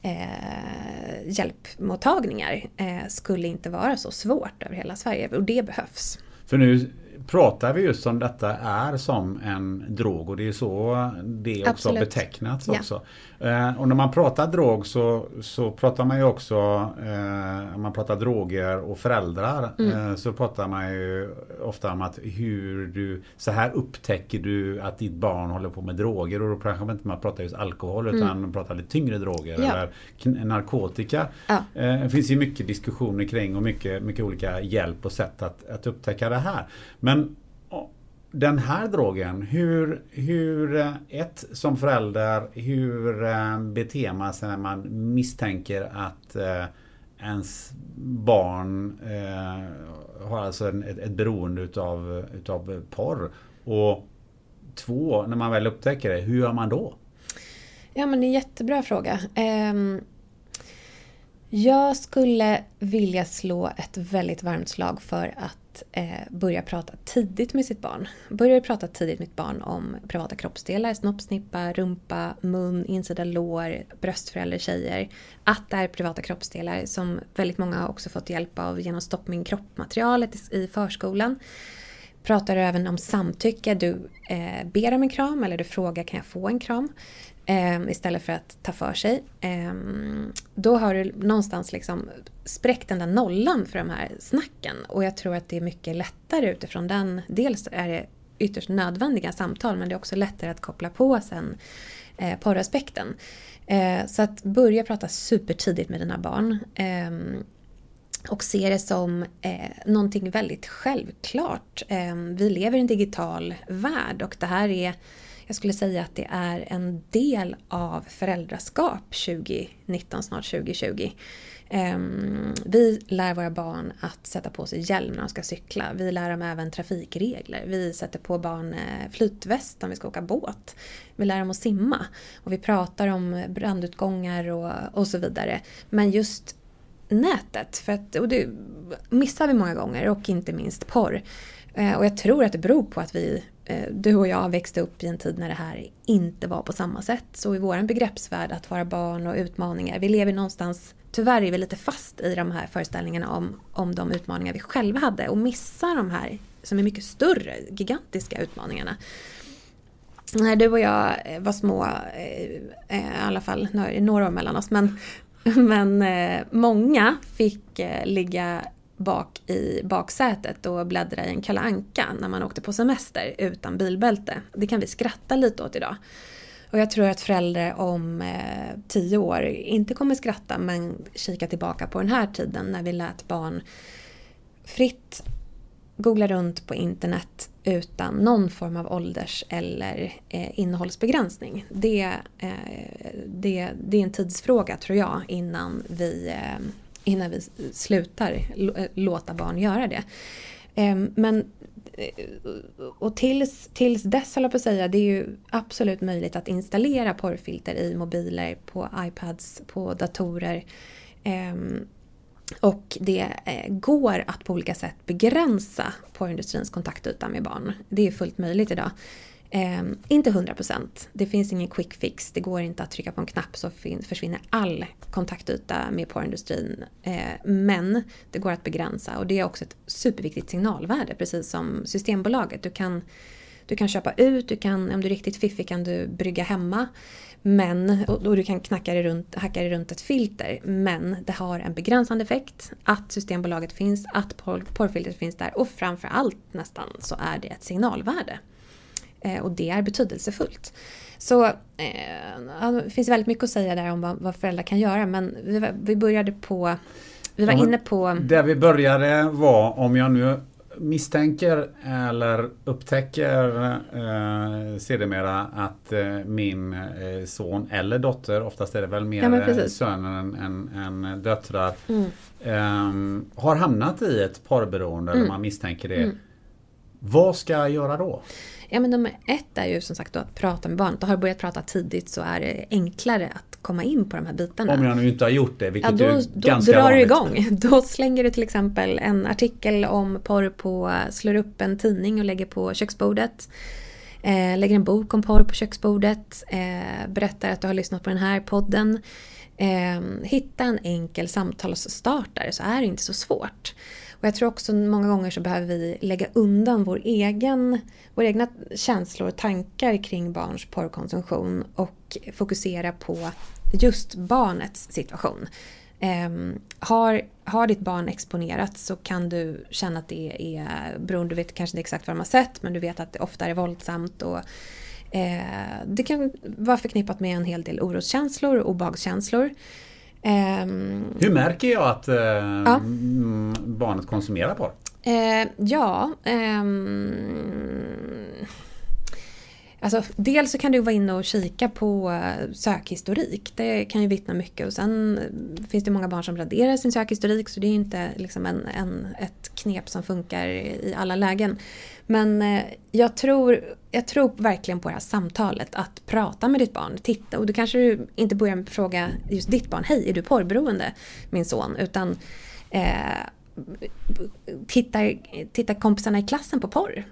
hjälpmottagningar skulle inte vara så svårt över hela Sverige, och det behövs. För nu pratar vi just om detta är som en drog, och det är så det också har betecknats också. Och när man pratar drog så pratar man ju också, om man pratar droger och föräldrar, så pratar man ju ofta om att så här upptäcker du att ditt barn håller på med droger, och då pratar man inte pratar just alkohol utan man pratar lite tyngre droger eller narkotika. Det finns ju mycket diskussioner kring och mycket olika hjälp och sätt att upptäcka det här. Men den här drogen, hur som förälder, hur beter man sig när man misstänker att ens barn har alltså ett beroende utav porr? Och 2, när man väl upptäcker det, hur gör man då? Ja, men det är en jättebra fråga. Jag skulle vilja slå ett väldigt varmt slag för att börja prata tidigt med sitt barn. Börja prata tidigt med ett barn om privata kroppsdelar, snoppsnippa, rumpa, mun, insida lår, bröstföräldrar, tjejer. Att det är privata kroppsdelar som väldigt många har också fått hjälp av genom Stopp min kroppmaterialet i förskolan. Pratar även om samtycke. Du ber om en kram eller du frågar, kan jag få en kram? Istället för att ta för sig. Då har du någonstans liksom spräckt den där nollan för de här snacken. Och jag tror att det är mycket lättare utifrån den. Dels är det ytterst nödvändiga samtal, men det är också lättare att koppla på sen porraspekten. Så att börja prata supertidigt med dina barn. Och se det som någonting väldigt självklart. Vi lever i en digital värld och det här är, jag skulle säga att det är en del av föräldraskap 2019, snart 2020. Vi lär våra barn att sätta på sig hjälm när de ska cykla. Vi lär dem även trafikregler. Vi sätter på barn flytväst om vi ska åka båt. Vi lär dem att simma. Och vi pratar om brandutgångar och så vidare. Men just nätet, och det missar vi många gånger, och inte minst porr. Och jag tror att det beror på att du och jag växte upp i en tid när det här inte var på samma sätt. Så i vår begreppsvärld att vara barn och utmaningar, vi lever någonstans, tyvärr är vi lite fast i de här föreställningarna om de utmaningar vi själva hade och missar de här som är mycket större, gigantiska utmaningarna. När du och jag var små, i alla fall några år mellan oss, men många fick ligga bak i baksätet och bläddra i en Kalle Anka när man åkte på semester utan bilbälte. Det kan vi skratta lite åt idag. Och jag tror att föräldrar om 10 år inte kommer skratta, men kika tillbaka på den här tiden när vi lät barn fritt googla runt på internet utan någon form av ålders- eller innehållsbegränsning. Det är en tidsfråga, tror jag, innan vi slutar låta barn göra det. Men och tills dess, håller jag på att säga, det är ju absolut möjligt att installera porrfilter i mobiler, på iPads, på datorer. Och det går att på olika sätt begränsa porrindustrins kontaktyta med barn. Det är fullt möjligt idag. Inte 100%. Det finns ingen quick fix. Det går inte att trycka på en knapp så försvinner all kontaktyta med porrindustrin. Men det går att begränsa. Och det är också ett superviktigt signalvärde. Precis som Systembolaget. Du kan köpa ut. Om du är riktigt fiffig kan du brygga hemma. Och du kan hacka det runt ett filter. Men det har en begränsande effekt. Att Systembolaget finns. Att porrfiltret finns där. Och framförallt nästan så är det ett signalvärde. Och det är betydelsefullt. Så det finns väldigt mycket att säga där om vad föräldrar kan göra. Men vi var inne på... Där vi började var, om jag nu misstänker eller upptäcker sedermera att min son eller dotter, oftast är det väl mer söner än döttrar, har hamnat i ett porrberoende, eller man misstänker det. Vad ska jag göra då? Ja, men nummer ett är ju som sagt då att prata med barnet. Har du börjat prata tidigt så är det enklare att komma in på de här bitarna. Om jag nu inte har gjort det, vilket då är ganska drar vanligt. du igång. Då slänger du till exempel en artikel om porr slår upp en tidning och lägger på köksbordet. Lägger en bok om porr på köksbordet. Berättar att du har lyssnat på den här podden. Hitta en enkel samtalsstartare, så är det inte så svårt. Och jag tror också många gånger så behöver vi lägga undan våra egna känslor och tankar kring barns porrkonsumtion och fokusera på just barnets situation. Har ditt barn exponerat så kan du känna att det är beroende, du vet kanske inte exakt vad de har sett, men du vet att det ofta är våldsamt och det kan vara förknippat med en hel del oroskänslor och obehagskänslor. Hur märker jag att barnet konsumerar porr? Alltså, dels så kan du vara inne och kika på sökhistorik. Det kan ju vittna mycket. Och sen finns det många barn som raderar sin sökhistorik. Så det är inte liksom ett knep som funkar i alla lägen. Men jag tror verkligen på det här samtalet. Att prata med ditt barn. Titta. Och du kanske inte börjar med att fråga just ditt barn. Hej, är du porrberoende, min son? Utan titta kompisarna i klassen på porr.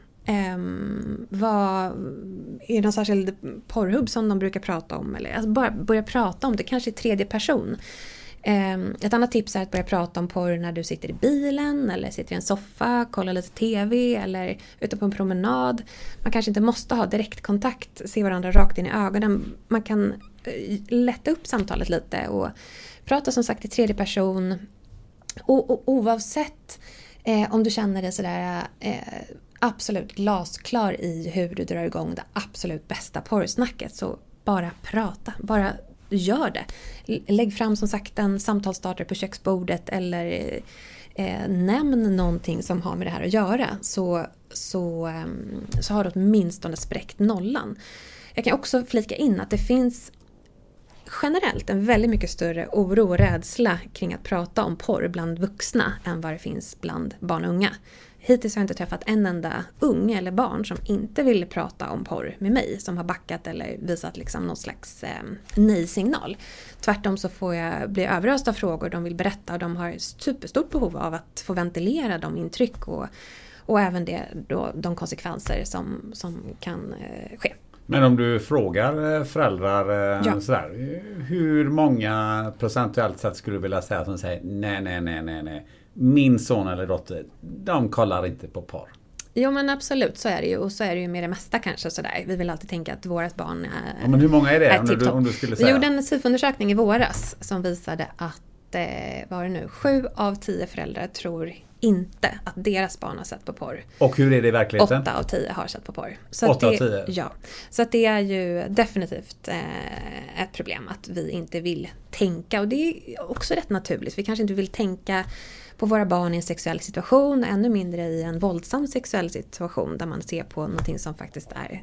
Vad är det någon särskild porrhubb som de brukar prata om, eller alltså bara börja prata om det, kanske i tredje person. Ett annat tips är att börja prata om porr när du sitter i bilen eller sitter i en soffa, kollar lite tv eller ute på en promenad. Man kanske inte måste ha direktkontakt, se varandra rakt in i ögonen. Man kan lätta upp samtalet lite och prata som sagt i tredje person. Och oavsett om du känner dig sådär absolut glasklar i hur du drar igång det absolut bästa porrsnacket, så bara prata, bara gör det. Lägg fram som sagt en samtalsstartare på köksbordet eller nämn någonting som har med det här att göra, så har du åtminstone spräckt nollan. Jag kan också flika in att det finns generellt en väldigt mycket större oro och rädsla kring att prata om porr bland vuxna än vad det finns bland barn och unga. Hittills har jag inte träffat en enda ung eller barn som inte ville prata om porr med mig, som har backat eller visat liksom någon slags nej-signal. Tvärtom så får jag bli överöst av frågor, de vill berätta och de har superstort behov av att få ventilera de intryck och även de konsekvenser som kan ske. Men om du frågar föräldrar sådär, hur många procentuellt sett skulle du vilja säga som säger nej. Min son eller dotter, de kollar inte på porr. Jo, men absolut, så är det ju. Och så är det ju med det mesta kanske sådär. Vi vill alltid tänka att vårat barn är... Ja, men hur många är det om du skulle säga? Vi gjorde en SIFO-undersökning i våras som visade att 7 av 10 föräldrar tror inte att deras barn har sett på porr. Och hur är det i verkligheten? 8 av 10 har sett på porr. 8 av 10? Ja, så att det är ju definitivt ett problem att vi inte vill tänka. Och det är också rätt naturligt. Vi kanske inte vill tänka på våra barn i en sexuell situation, ännu mindre i en våldsam sexuell situation där man ser på någonting som faktiskt är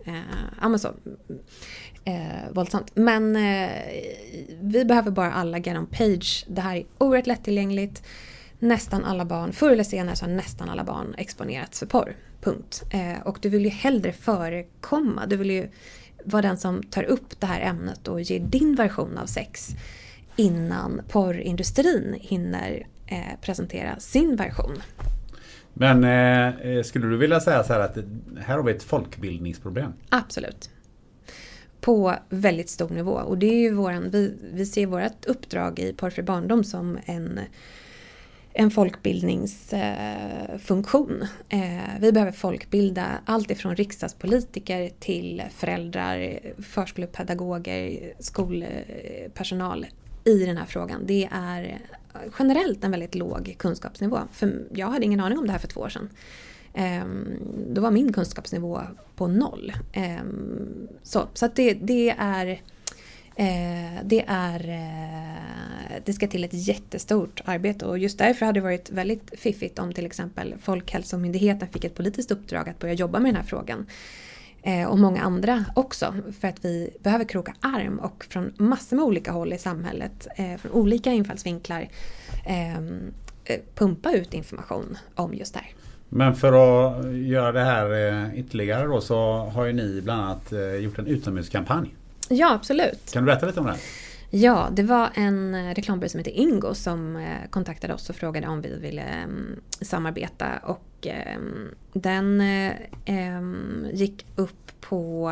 våldsamt. Men vi behöver bara alla get on page. Det här är oerhört lättillgängligt. Nästan alla barn, förr eller senare så har nästan alla barn exponerats för porr. Punkt. Och du vill ju hellre förekomma. Du vill ju vara den som tar upp det här ämnet och ger din version av sex innan porrindustrin hinner presentera sin version. Men skulle du vilja säga så här att här har vi ett folkbildningsproblem? Absolut. På väldigt stor nivå. Och det är ju vi ser vårt uppdrag i Porrfri barndom som en folkbildningsfunktion. Vi behöver folkbilda allt ifrån riksdagspolitiker till föräldrar, förskolepedagoger, skolpersonal i den här frågan. Det är generellt en väldigt låg kunskapsnivå. För jag hade ingen aning om det här för 2 år sedan. Då var min kunskapsnivå på 0. Så att det ska till ett jättestort arbete, och just därför hade det varit väldigt fiffigt om till exempel Folkhälsomyndigheten fick ett politiskt uppdrag att börja jobba med den här frågan. Och många andra också, för att vi behöver kroka arm och från massor med olika håll i samhället, från olika infallsvinklar, pumpa ut information om just det här. Men för att göra det här ytterligare då, så har ju ni bland annat gjort en utomhuskampanj. Ja, absolut. Kan du berätta lite om det här? Ja, det var en reklambyrå som heter Ingo som kontaktade oss och frågade om vi ville samarbeta. Och den gick upp på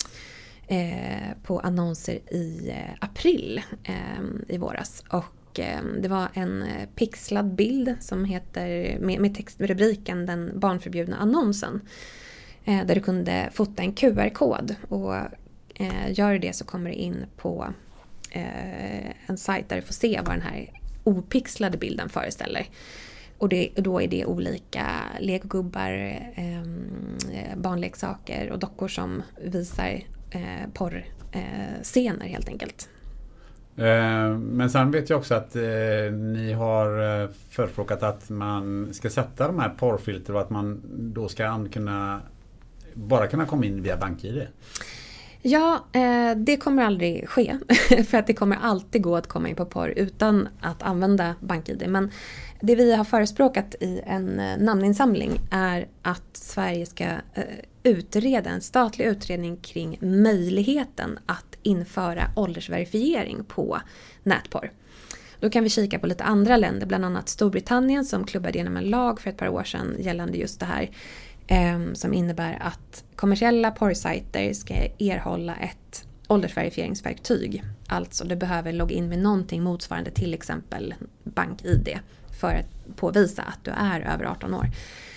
annonser i april i våras. Och det var en pixlad bild som heter med textrubriken Den barnförbjudna annonsen. Där du kunde fota en QR-kod, och gör det så kommer du in på en sajt där du får se vad den här opixlade bilden föreställer. Och då är det olika legogubbar, barnleksaker och dockor som visar porrscener helt enkelt. Men sen vet jag också att ni har förespråkat att man ska sätta de här porrfilter och att man då ska kunna komma in via BankID. Ja, det kommer aldrig ske. För att det kommer alltid gå att komma in på porr utan att använda BankID. Men det vi har förespråkat i en namninsamling är att Sverige ska utreda en statlig utredning kring möjligheten att införa åldersverifiering på nätporr. Då kan vi kika på lite andra länder, bland annat Storbritannien som klubbade igenom en lag för ett par år sedan gällande just det här. Som innebär att kommersiella porrsajter ska erhålla ett åldersverifieringsverktyg. Alltså det behöver logga in med någonting motsvarande till exempel BankID för att påvisa att du är över 18 år.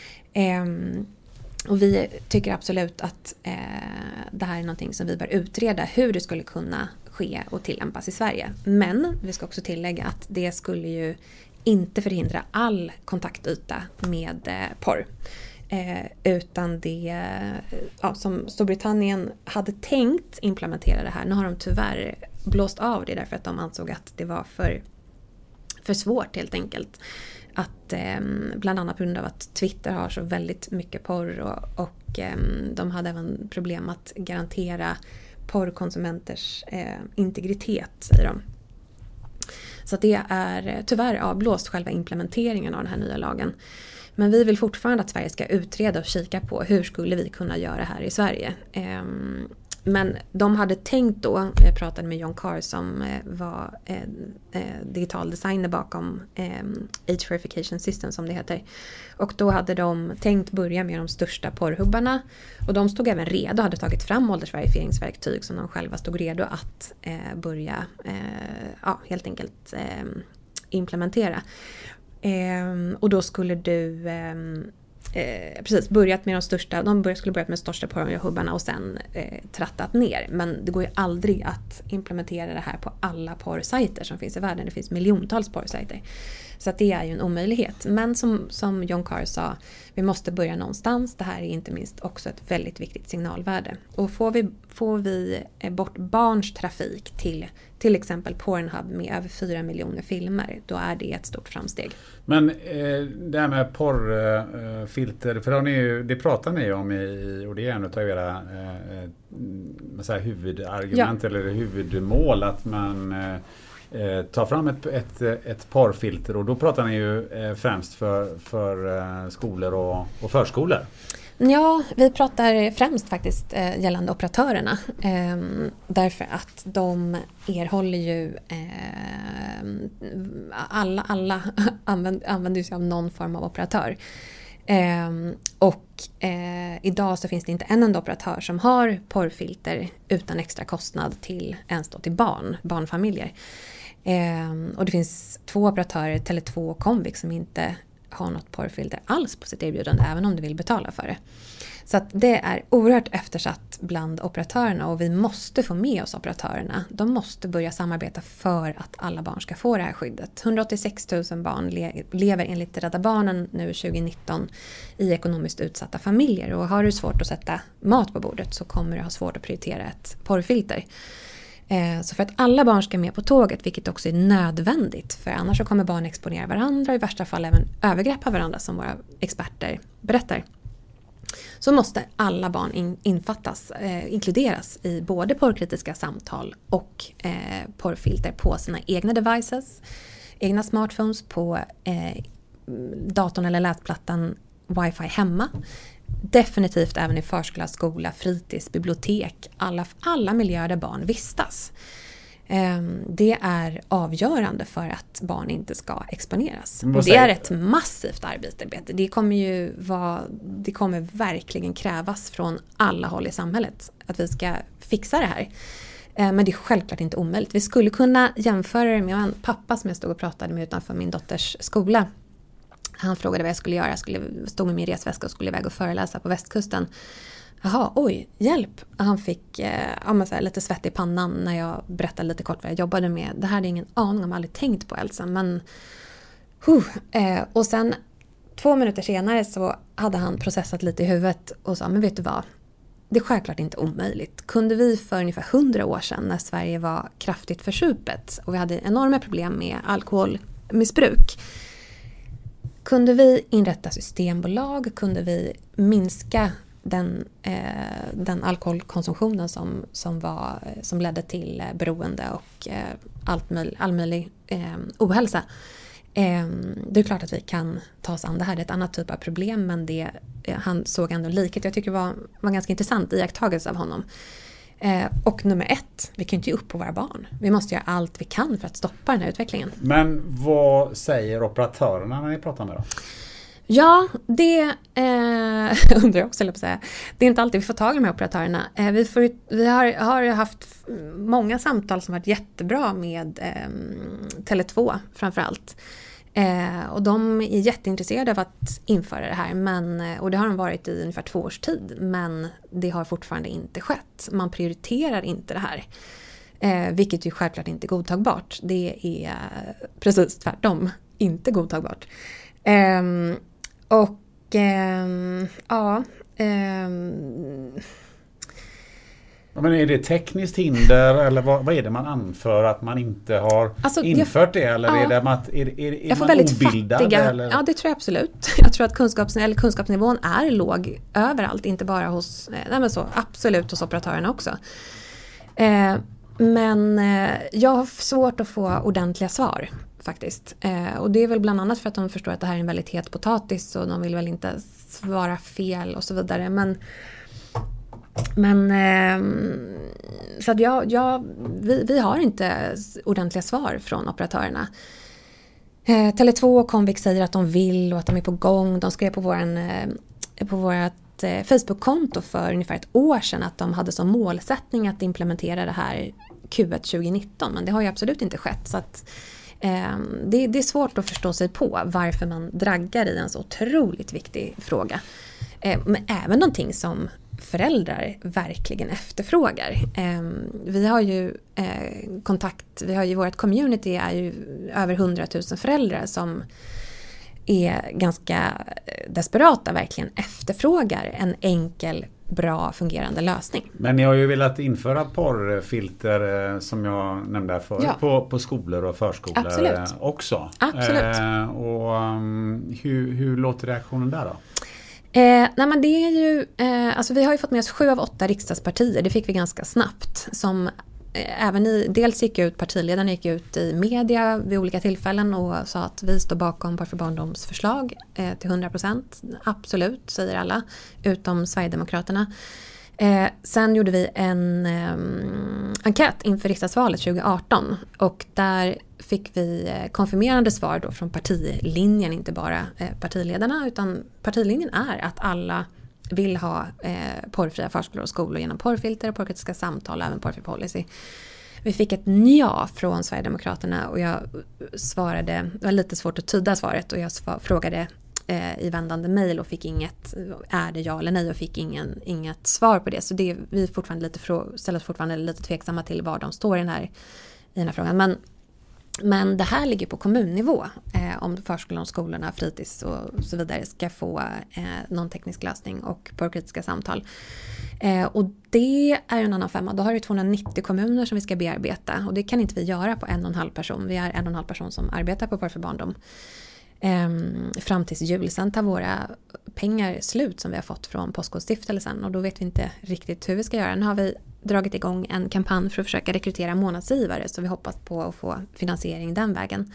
Och vi tycker absolut att det här är någonting som vi bör utreda hur det skulle kunna ske och tillämpas i Sverige. Men vi ska också tillägga att det skulle ju inte förhindra all kontaktyta med porr. Utan det, som Storbritannien hade tänkt implementera det här. Nu har de tyvärr blåst av det därför att de ansåg att det var för svårt helt enkelt. Att, bland annat på grund av att Twitter har så väldigt mycket porr och de hade även problem att garantera porrkonsumenters integritet, säger de. Så att det är tyvärr avblåst själva implementeringen av den här nya lagen. Men vi vill fortfarande att Sverige ska utreda och kika på hur skulle vi kunna göra här i Sverige. Men de hade tänkt då, jag pratade med John Carr som var digital designer bakom Age Verification System som det heter. Och då hade de tänkt börja med de största porrhubbarna. Och de stod även redo, hade tagit fram åldersverifieringsverktyg som de själva stod redo att börja helt enkelt implementera. Och då skulle du precis börjat med de största, skulle börjat med de största porrhubbarna och sen trattat ner. Men det går ju aldrig att implementera det här på alla porrsajter som finns i världen. Det finns miljontals porrsajter. Så att det är ju en omöjlighet. Men som John Carr sa, vi måste börja någonstans. Det här är inte minst också ett väldigt viktigt signalvärde. Och får vi bort barns trafik till till exempel Pornhub med över 4 miljoner filmer, då är det ett stort framsteg. Men det här med porrfilter, för det pratar ni om och det är en av era huvudargument eller huvudmål, att man tar fram ett porrfilter, och då pratar ni ju främst för skolor och förskolor. Ja, vi pratar främst faktiskt gällande operatörerna. Därför att de erhåller ju alla använder sig av någon form av operatör. Idag så finns det inte en enda operatör som har porrfilter utan extra kostnad till ens då till barnfamiljer. Och det finns 2 operatörer, Tele2 och Comviq, som inte har något porrfilter alls på sitt erbjudande, även om du vill betala för det. Så att det är oerhört eftersatt bland operatörerna, och vi måste få med oss operatörerna. De måste börja samarbeta för att alla barn ska få det här skyddet. 186 000 barn lever enligt Rädda Barnen nu 2019 i ekonomiskt utsatta familjer, och har du svårt att sätta mat på bordet så kommer du ha svårt att prioritera ett porrfilter. Så för att alla barn ska med på tåget, vilket också är nödvändigt, för annars så kommer barn exponera varandra och i värsta fall även övergreppa varandra, som våra experter berättar, så måste alla barn inkluderas i både porrkritiska samtal och porrfilter på sina egna devices, egna smartphones, på datorn eller läsplattan, wifi hemma. Definitivt även i förskola, skola, fritids, bibliotek, alla miljöer där barn vistas. Det är avgörande för att barn inte ska exponeras. Och det är ett massivt arbete. Det kommer verkligen krävas från alla håll i samhället att vi ska fixa det här. Men det är självklart inte omöjligt. Vi skulle kunna jämföra det med en pappa som jag stod och pratade med utanför min dotters skola. Han frågade vad jag skulle göra. Jag stod med min resväska och skulle iväg och föreläsa på västkusten. Jaha, oj, hjälp. Han fick lite svett i pannan när jag berättade lite kort vad jag jobbade med. Det här är ingen aning om, aldrig tänkt på, Elsa. Men, och sen 2 minuter senare så hade han processat lite i huvudet och sa, men vet du vad? Det är självklart inte omöjligt. Kunde vi för ungefär 100 år sedan, när Sverige var kraftigt försupet och vi hade enorma problem med alkoholmissbruk, kunde vi inrätta systembolag, kunde vi minska den alkoholkonsumtionen som ledde till beroende och all möjlig ohälsa. Det är klart att vi kan ta oss an det här. Det är ett annat typ av problem, men han såg ändå likhet. Jag tycker det var ganska intressant iakttagelse av honom. Och nummer 1, vi kan inte ge upp på våra barn. Vi måste göra allt vi kan för att stoppa den här utvecklingen. Men vad säger operatörerna när ni pratar med dem? Ja, det undrar jag också, säga. Det är inte alltid vi får tag i de här operatörerna. Vi har haft många samtal som varit jättebra med Tele2 framförallt. Och de är jätteintresserade av att införa det här, och det har de varit i ungefär 2 års tid, men det har fortfarande inte skett. Man prioriterar inte det här, vilket ju självklart inte är godtagbart. Det är precis tvärtom, inte godtagbart. Men är det tekniskt hinder, eller vad är det man anför att man inte har infört det? Eller är det man obildad? Eller? Ja, det tror jag absolut. Jag tror att kunskapsnivån är låg överallt, inte bara hos absolut hos operatörerna också. Men jag har svårt att få ordentliga svar faktiskt. Och det är väl bland annat för att de förstår att det här är en väldigt het potatis och de vill väl inte svara fel och så vidare. Men så att vi har inte ordentliga svar från operatörerna. Tele2 och Comviq säger att de vill och att de är på gång. De skrev på vårt Facebook-konto för ungefär 1 år sedan att de hade som målsättning att implementera det här Q1 2019, men det har ju absolut inte skett. Så att det är svårt att förstå sig på varför man draggar i en så otroligt viktig fråga. Men även någonting som föräldrar verkligen efterfrågar. Vi har ju vårt community är ju över 100 000 föräldrar som är ganska desperata, verkligen efterfrågar en enkel bra fungerande lösning. Men ni har ju velat införa porrfilter som jag nämnde förut på skolor och förskolor. Absolut. Också. Absolut. Hur låter reaktionen där då? Nej, men det är ju, alltså vi har ju fått med oss 7 av 8 riksdagspartier, det fick vi ganska snabbt, som dels partiledarna gick ut i media vid olika tillfällen och sa att vi står bakom Porr för barndoms förslag till 100%, absolut, säger alla, utom Sverigedemokraterna. Sen gjorde vi en enkät inför riksdagsvalet 2018 och där fick vi konfirmerande svar då från partilinjen, inte bara partiledarna, utan partilinjen är att alla vill ha porrfria förskolor och skolor genom porrfilter och porrkritiska samtal och även porrfri policy. Vi fick ett ja från Sverigedemokraterna och jag svarade, det var lite svårt att tyda svaret och jag frågade i vändande mejl och fick inget, är det ja eller nej, och fick inget svar på det. Så vi ställer oss fortfarande lite tveksamma till var de står i den här frågan. Men det här ligger på kommunnivå om förskolan, skolorna, fritids och så vidare ska få någon teknisk lösning och porrkritiska samtal. Och det är en annan femma. Då har vi 290 kommuner som vi ska bearbeta och det kan inte vi göra på 1,5 person. Vi är 1,5 person som arbetar på Porr för barndom. Fram till jul. Sen tar våra pengar slut som vi har fått från Postkodstiftelsen och då vet vi inte riktigt hur vi ska göra. Nu har vi dragit igång en kampanj för att försöka rekrytera månadsgivare så vi hoppas på att få finansiering den vägen.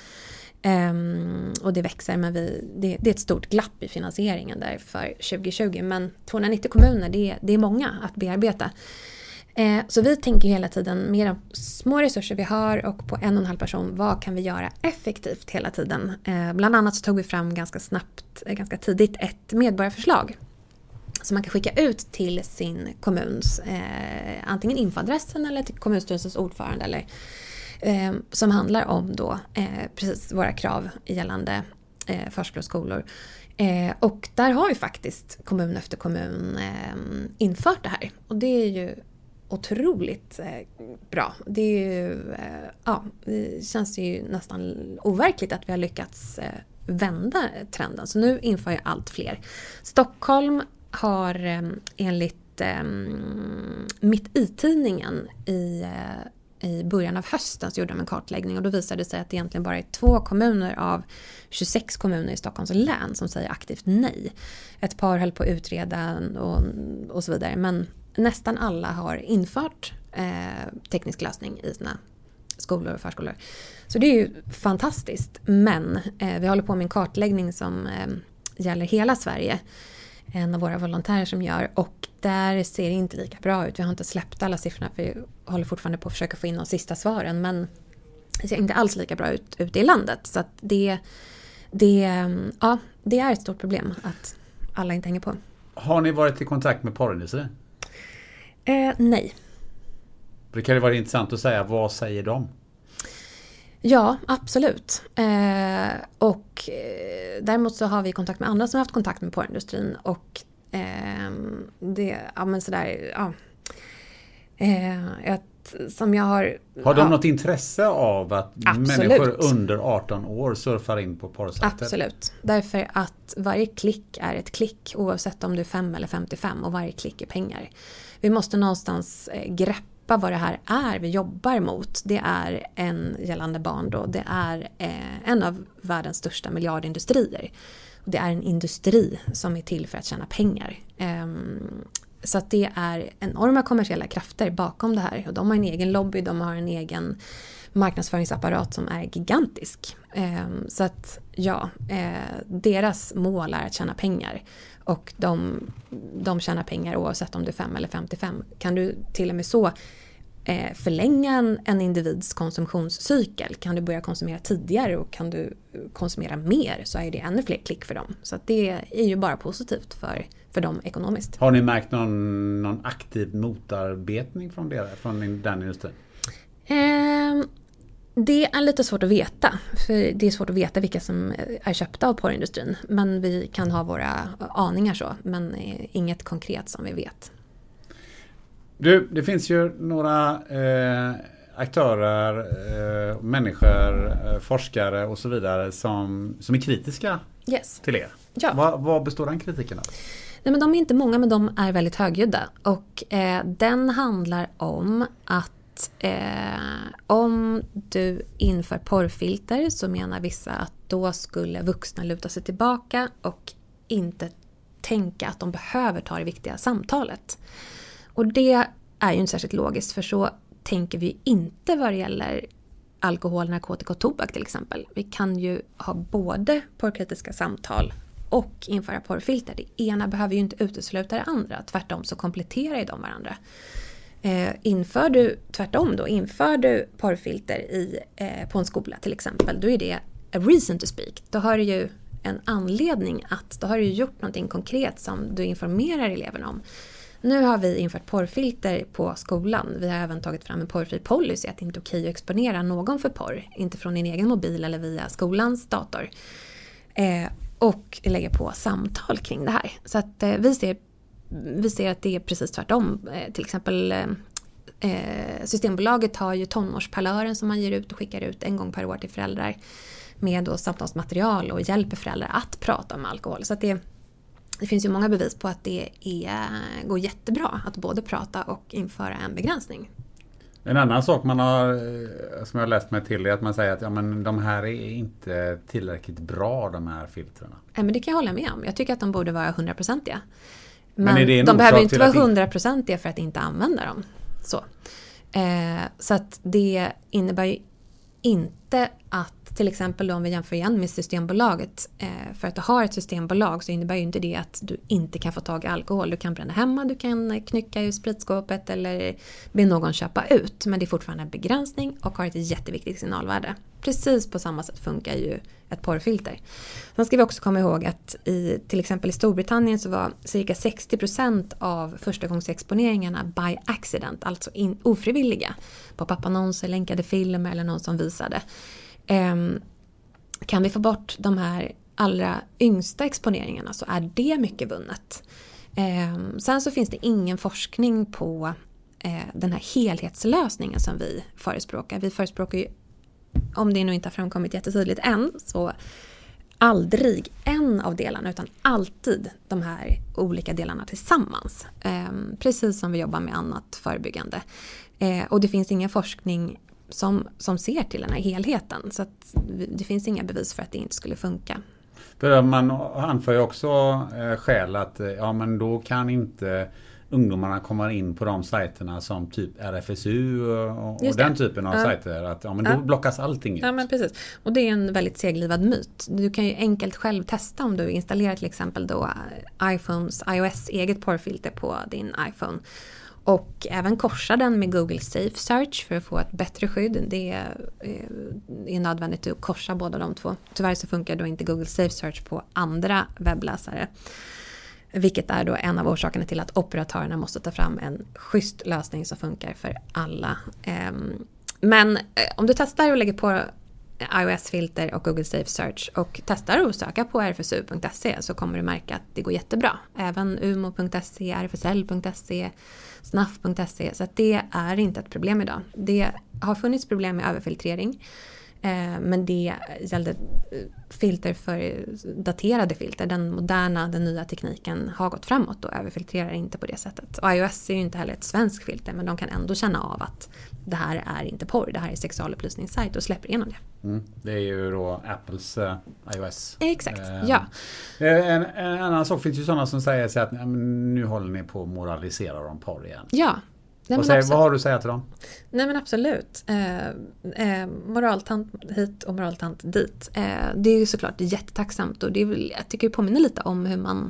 Och det växer men det är ett stort glapp i finansieringen där för 2020 men 290 kommuner det är många att bearbeta. Så vi tänker hela tiden med de små resurser vi har och på 1,5 person, vad kan vi göra effektivt hela tiden? Bland annat så tog vi fram ganska tidigt ett medborgarförslag som man kan skicka ut till sin kommuns antingen infoadressen eller till kommunstyrelsens ordförande eller som handlar om då precis våra krav gällande förskolor och skolor. Och där har ju faktiskt kommun efter kommun infört det här och det är ju otroligt bra. Det är ju, det känns ju nästan overkligt att vi har lyckats vända trenden. Så nu inför ju allt fler. Stockholm har enligt Mitt i-tidningen i början av hösten så gjorde de en kartläggning och då visade det sig att det egentligen bara är 2 kommuner av 26 kommuner i Stockholms län som säger aktivt nej. Ett par höll på att utreda och så vidare men nästan alla har infört teknisk lösning i sina skolor och förskolor. Så det är ju fantastiskt. Men vi håller på med en kartläggning som gäller hela Sverige. En av våra volontärer som gör. Och där ser det inte lika bra ut. Vi har inte släppt alla siffrorna för vi håller fortfarande på att försöka få in de sista svaren. Men det ser inte alls lika bra ut ute i landet. Så att det är ett stort problem att alla inte hänger på. Har ni varit i kontakt med porrindustrin? Nej. Det kan ju vara intressant att säga, vad säger de? Ja, absolut. Däremot så har vi kontakt med andra som har haft kontakt med porrindustrin och som jag har... Har de något intresse av att människor under 18 år surfar in på porrsajter? Absolut. Därför att varje klick är ett klick oavsett om du är 5 eller 55 och varje klick är pengar. Vi måste någonstans greppa vad det här är vi jobbar mot. Det är en gällande barn då. Det är en av världens största miljardindustrier. Det är en industri som är till för att tjäna pengar. Så att det är enorma kommersiella krafter bakom det här. Och de har en egen lobby, de har en egen marknadsföringsapparat som är gigantisk. Så att deras mål är att tjäna pengar. Och de tjänar pengar oavsett om du är 5 eller 55. Kan du till och med så förlänga en individs konsumtionscykel? Kan du börja konsumera tidigare och kan du konsumera mer så är det ännu fler klick för dem. Så att det är ju bara positivt för dem ekonomiskt. Har ni märkt någon aktiv motarbetning från den industrin? Det är lite svårt att veta. För det är svårt att veta vilka som är köpta av porrindustrin. Men vi kan ha våra aningar så. Men inget konkret som vi vet. Det finns ju några aktörer, människor, forskare och så vidare som är kritiska till er. Ja. Vad består den kritiken av? Nej, men de är inte många, men de är väldigt högljudda. Och den handlar om att om du inför porrfilter så menar vissa att då skulle vuxna luta sig tillbaka och inte tänka att de behöver ta det viktiga samtalet. Och det är ju inte särskilt logiskt, för så tänker vi inte vad det gäller alkohol, narkotika och tobak till exempel. Vi kan ju ha både porrkritiska samtal och införa porrfilter. Det ena behöver ju inte utesluta det andra. Tvärtom så kompletterar ju de varandra. Inför du porrfilter på en skola till exempel, då är det a reason to speak. Då har du ju en anledning då har du gjort någonting konkret som du informerar eleverna om. Nu har vi infört porrfilter på skolan. Vi har även tagit fram en porrfri policy att det inte är okej att exponera någon för porr. Inte från din egen mobil eller via skolans dator. Och lägga på samtal kring det här. Så att vi ser att det är precis tvärtom. Till exempel Systembolaget har ju tonårsparlören som man ger ut och skickar ut en gång per år till föräldrar. Med då samtalsmaterial och hjälper föräldrar att prata om alkohol. Så att det finns ju många bevis på att det går jättebra att både prata och införa en begränsning. En annan sak som jag har läst mig till är att man säger att de här är inte tillräckligt bra, de här filtrerna. Men det kan jag hålla med om. Jag tycker att de borde vara 100%iga. Men de behöver inte vara 100% för att inte använda dem. Så att det innebär ju inte att till exempel om vi jämför igen med Systembolaget, för att du har ett systembolag så innebär ju inte det att du inte kan få tag i alkohol. Du kan bränna hemma, du kan knycka i spritskåpet eller be någon köpa ut. Men det är fortfarande en begränsning och har ett jätteviktigt signalvärde. Precis på samma sätt funkar ju ett porrfilter. Sen ska vi också komma ihåg att till exempel i Storbritannien så var cirka 60% av förstagångsexponeringarna by accident, alltså ofrivilliga. På pappannonser, länkade filmer eller någon som visade. Kan vi få bort de här allra yngsta exponeringarna så är det mycket vunnet. Sen så finns det ingen forskning på den här helhetslösningen som vi förespråkar. Vi förespråkar ju, om det nu inte har framkommit jättetydligt än, så aldrig en av delarna utan alltid de här olika delarna tillsammans. Precis som vi jobbar med annat förebyggande. Och det finns ingen forskning som ser till den här helheten. Så att det finns inga bevis för att det inte skulle funka. För man anför ju också skäl att då kan inte ungdomarna komma in på de sajterna som typ RFSU och den typen av sajter. Att då blockas allting ut. Ja, men precis. Och det är en väldigt seglivad myt. Du kan ju enkelt själv testa om du installerar till exempel då iOS eget porrfilter på din iPhone. Och även korsa den med Google Safe Search för att få ett bättre skydd. Det är nödvändigt att korsa båda de två. Tyvärr så funkar då inte Google Safe Search på andra webbläsare. Vilket är då en av orsakerna till att operatörerna måste ta fram en schysst lösning som funkar för alla. Men om du testar och lägger på iOS-filter och Google Safe Search och testar att söka på rfsu.se så kommer du märka att det går jättebra. Även umo.se, rfsl.se, snaf.se. Så att det är inte ett problem idag. Det har funnits problem med överfiltrering. Men det gällde filter för daterade filter. Den nya tekniken har gått framåt och överfiltrerar inte på det sättet. Och iOS är ju inte heller ett svenskt filter, men de kan ändå känna av att det här är inte porr, det här är sexualupplysningssajt och släpper igenom det. Det är ju då Apples iOS. Exakt, ja. En annan sak, finns ju sådana som säger sig att nu håller ni på att moralisera om porr igen. Ja. Vad har du att säga till dem? Nej, men absolut. Moraltant hit och moraltant dit. Det är ju såklart jättetacksamt och jag tycker det påminner lite om hur man...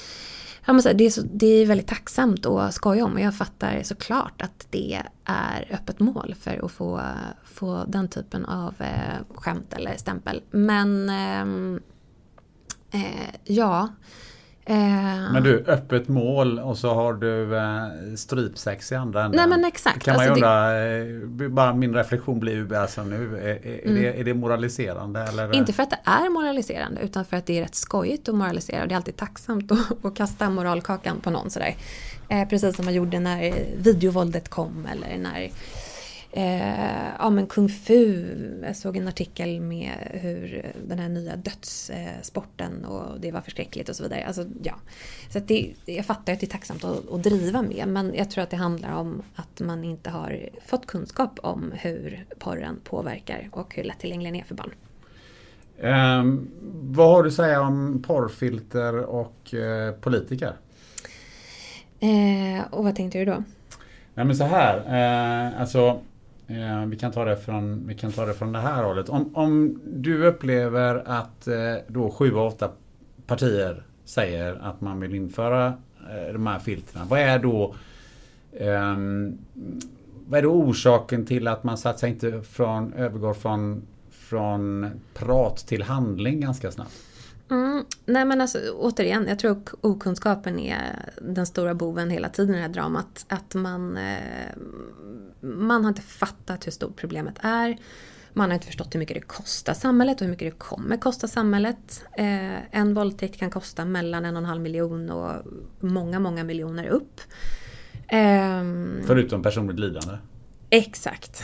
Det är väldigt tacksamt att skoja om och jag fattar såklart att det är öppet mål för att få den typen av skämt eller stämpel. Men ja... Men du, öppet mål och så har du strypsex i andra änden. Nej, men exakt. Kan man undra, bara min reflektion blir alltså nu, är det moraliserande? Eller? Inte för att det är moraliserande utan för att det är rätt skojigt att moralisera och det är alltid tacksamt att kasta moralkakan på någon sådär. Precis som man gjorde när videovåldet kom eller när men kung fu. Jag såg en artikel med hur den här nya dödssporten och det var förskräckligt och så vidare. Alltså, ja. Så att jag fattar att det är tacksamt att driva med, men jag tror att det handlar om att man inte har fått kunskap om hur porren påverkar och hur lättillgänglig den är för barn. Vad har du att säga om porrfilter och politiker? Och vad tänkte du då? Nej, men så här, vi kan ta det från det här hållet. Om du upplever att då 7-8 partier säger att man vill införa de här filtrerna, vad är då orsaken till att man så att säga inte övergår från prat till handling ganska snabbt? Nej, men alltså, återigen, jag tror okunskapen är den stora boven hela tiden i det här dramat. Att man har inte fattat hur stort problemet är. Man har inte förstått hur mycket det kostar samhället och hur mycket det kommer kosta samhället. En våldtäkt kan kosta mellan 1,5 miljon och många miljoner upp. Förutom personligt lidande. Exakt.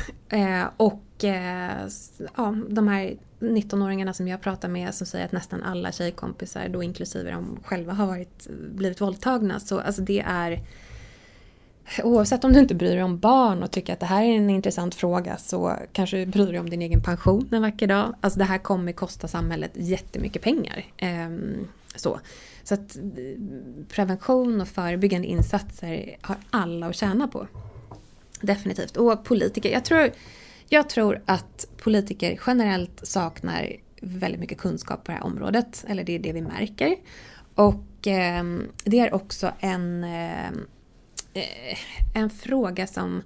De här 19-åringarna som jag pratar med som säger att nästan alla tjejkompisar, då inklusive de själva, har blivit våldtagna. Så alltså det är, oavsett om du inte bryr dig om barn och tycker att det här är en intressant fråga, så kanske du bryr dig om din egen pension en vacker dag. Alltså det här kommer kosta samhället jättemycket pengar. Så att prevention och förebyggande insatser har alla att tjäna på. Definitivt. Och politiker, jag tror att politiker generellt saknar väldigt mycket kunskap på det här området. Eller det är det vi märker. Och det är också en fråga som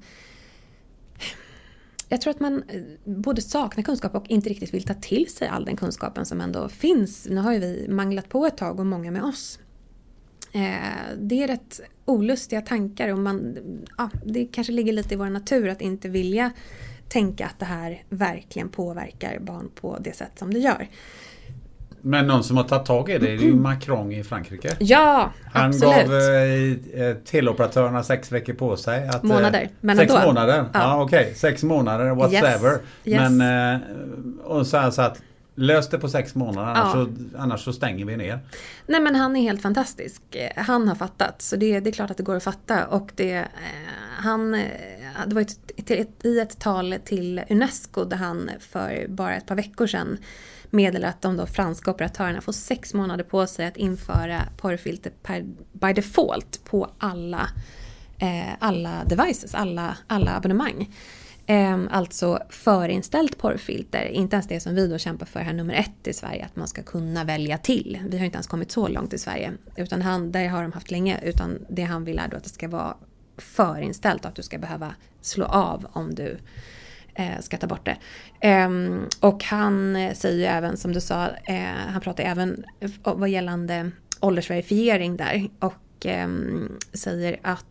jag tror att man både saknar kunskap och inte riktigt vill ta till sig all den kunskapen som ändå finns. Nu har ju vi manglat på ett tag och många med oss. Det är rätt olustiga tankar och det kanske ligger lite i vår natur att inte vilja tänka att det här verkligen påverkar barn på det sätt som det gör. Men någon som har tagit tag i det är ju Macron i Frankrike. Ja, han absolut. Han gav teleoperatörerna 6 veckor på sig. Månader. Men 6 då? månader? Ja, okej. 6 månader, whatever. Yes. Men, och så att lös det på 6 månader, annars så stänger vi ner. Nej, men han är helt fantastisk. Han har fattat, så det är klart att det går att fatta. Och det var i ett tal till UNESCO där han för bara ett par veckor sedan meddelade att de då franska operatörerna får 6 månader på sig att införa porrfilter by default på alla devices, alla abonnemang. Alltså förinställt porrfilter, inte ens det som vi då kämpar för här nummer 1 i Sverige, att man ska kunna välja till. Vi har inte ens kommit så långt i Sverige, utan där har de haft länge, utan det han vill är då att det ska vara förinställt och att du ska behöva slå av om du ska ta bort det. Och han säger även, som du sa, han pratar även vad gällande åldersverifiering där och säger att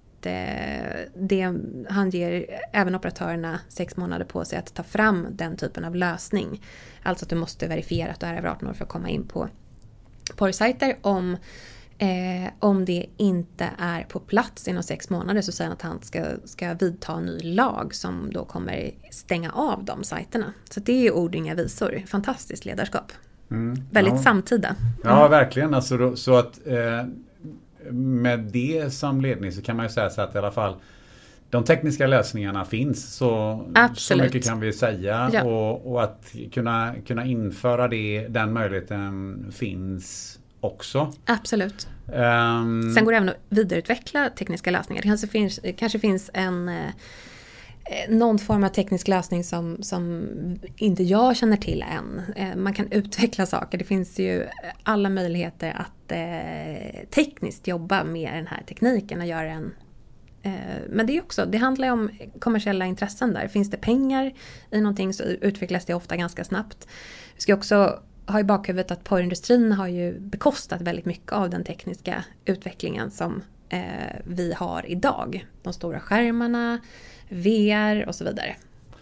han ger även operatörerna 6 månader på sig att ta fram den typen av lösning. Alltså att du måste verifiera att du är över 18 år för att komma in på porrsajter. Om det inte är på plats inom 6 månader, så säger han att han ska vidta en ny lag som då kommer stänga av de sajterna. Så det är ord, inga visor. Fantastiskt ledarskap. Väldigt samtida. Ja, verkligen. Alltså, så att med det som ledning så kan man ju säga så att i alla fall de tekniska lösningarna finns, så mycket kan vi säga. Ja. Och att kunna införa den möjligheten finns också. Absolut. Sen går det även att vidareutveckla tekniska lösningar. Det kanske finns någon form av teknisk lösning som inte jag känner till än. Man kan utveckla saker. Det finns ju alla möjligheter att tekniskt jobba med den här tekniken och göra men det handlar ju om kommersiella intressen där. Finns det pengar i någonting så utvecklas det ofta ganska snabbt. Vi ska också ha i bakhuvudet att porrindustrin har ju bekostat väldigt mycket av den tekniska utvecklingen som vi har idag. De stora skärmarna, VR och så vidare.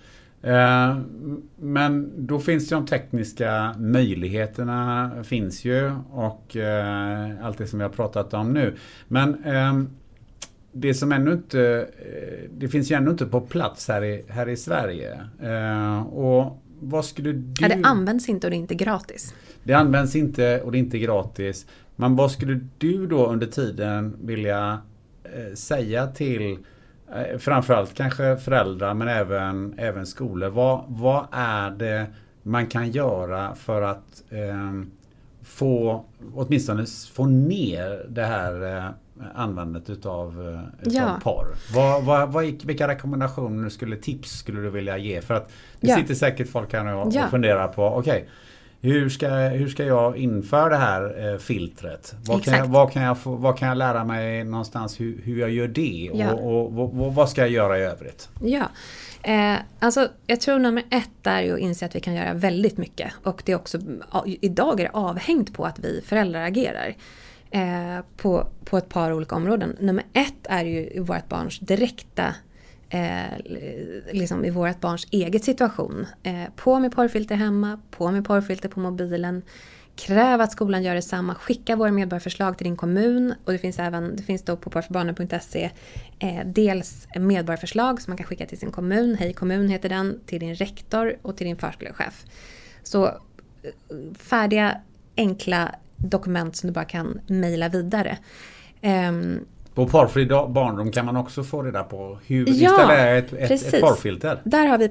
Men då finns ju de tekniska möjligheterna finns ju och allt det som vi har pratat om nu. Men det som ännu inte, det finns ju ännu inte på plats här i Sverige. Och vad skulle du... Ja, det används inte och det är inte gratis. Det används inte och det är inte gratis. Men vad skulle du då under tiden vilja säga till framförallt kanske föräldrar men även skolor? Vad är det man kan göra för att åtminstone få ner det här användandet utav porr? Vilka rekommendationer tips skulle du vilja ge? För att det sitter säkert folk här och funderar på okej, hur ska jag införa det här filtret? Vad kan jag lära mig någonstans hur jag gör det? Och vad ska jag göra i övrigt? Ja, alltså jag tror nummer 1 är ju att inse att vi kan göra väldigt mycket. Och det är också, idag är det avhängt på att vi föräldrar agerar på ett par olika områden. Nummer 1 är ju i vårt barns direkta liksom i vårt barns eget situation. På med porrfilter hemma, på med porrfilter på mobilen. Kräv att skolan gör detsamma. Skicka våra medborgarförslag till din kommun. Och det finns då på porrförbarnen.se dels medborgarförslag som man kan skicka till sin kommun. Hej kommun heter den. Till din rektor och till din förskolechef. Så färdiga, enkla dokument som du bara kan mejla vidare. På Porrfri barndom kan man också få reda på hur installera ett porrfilter. Där har vi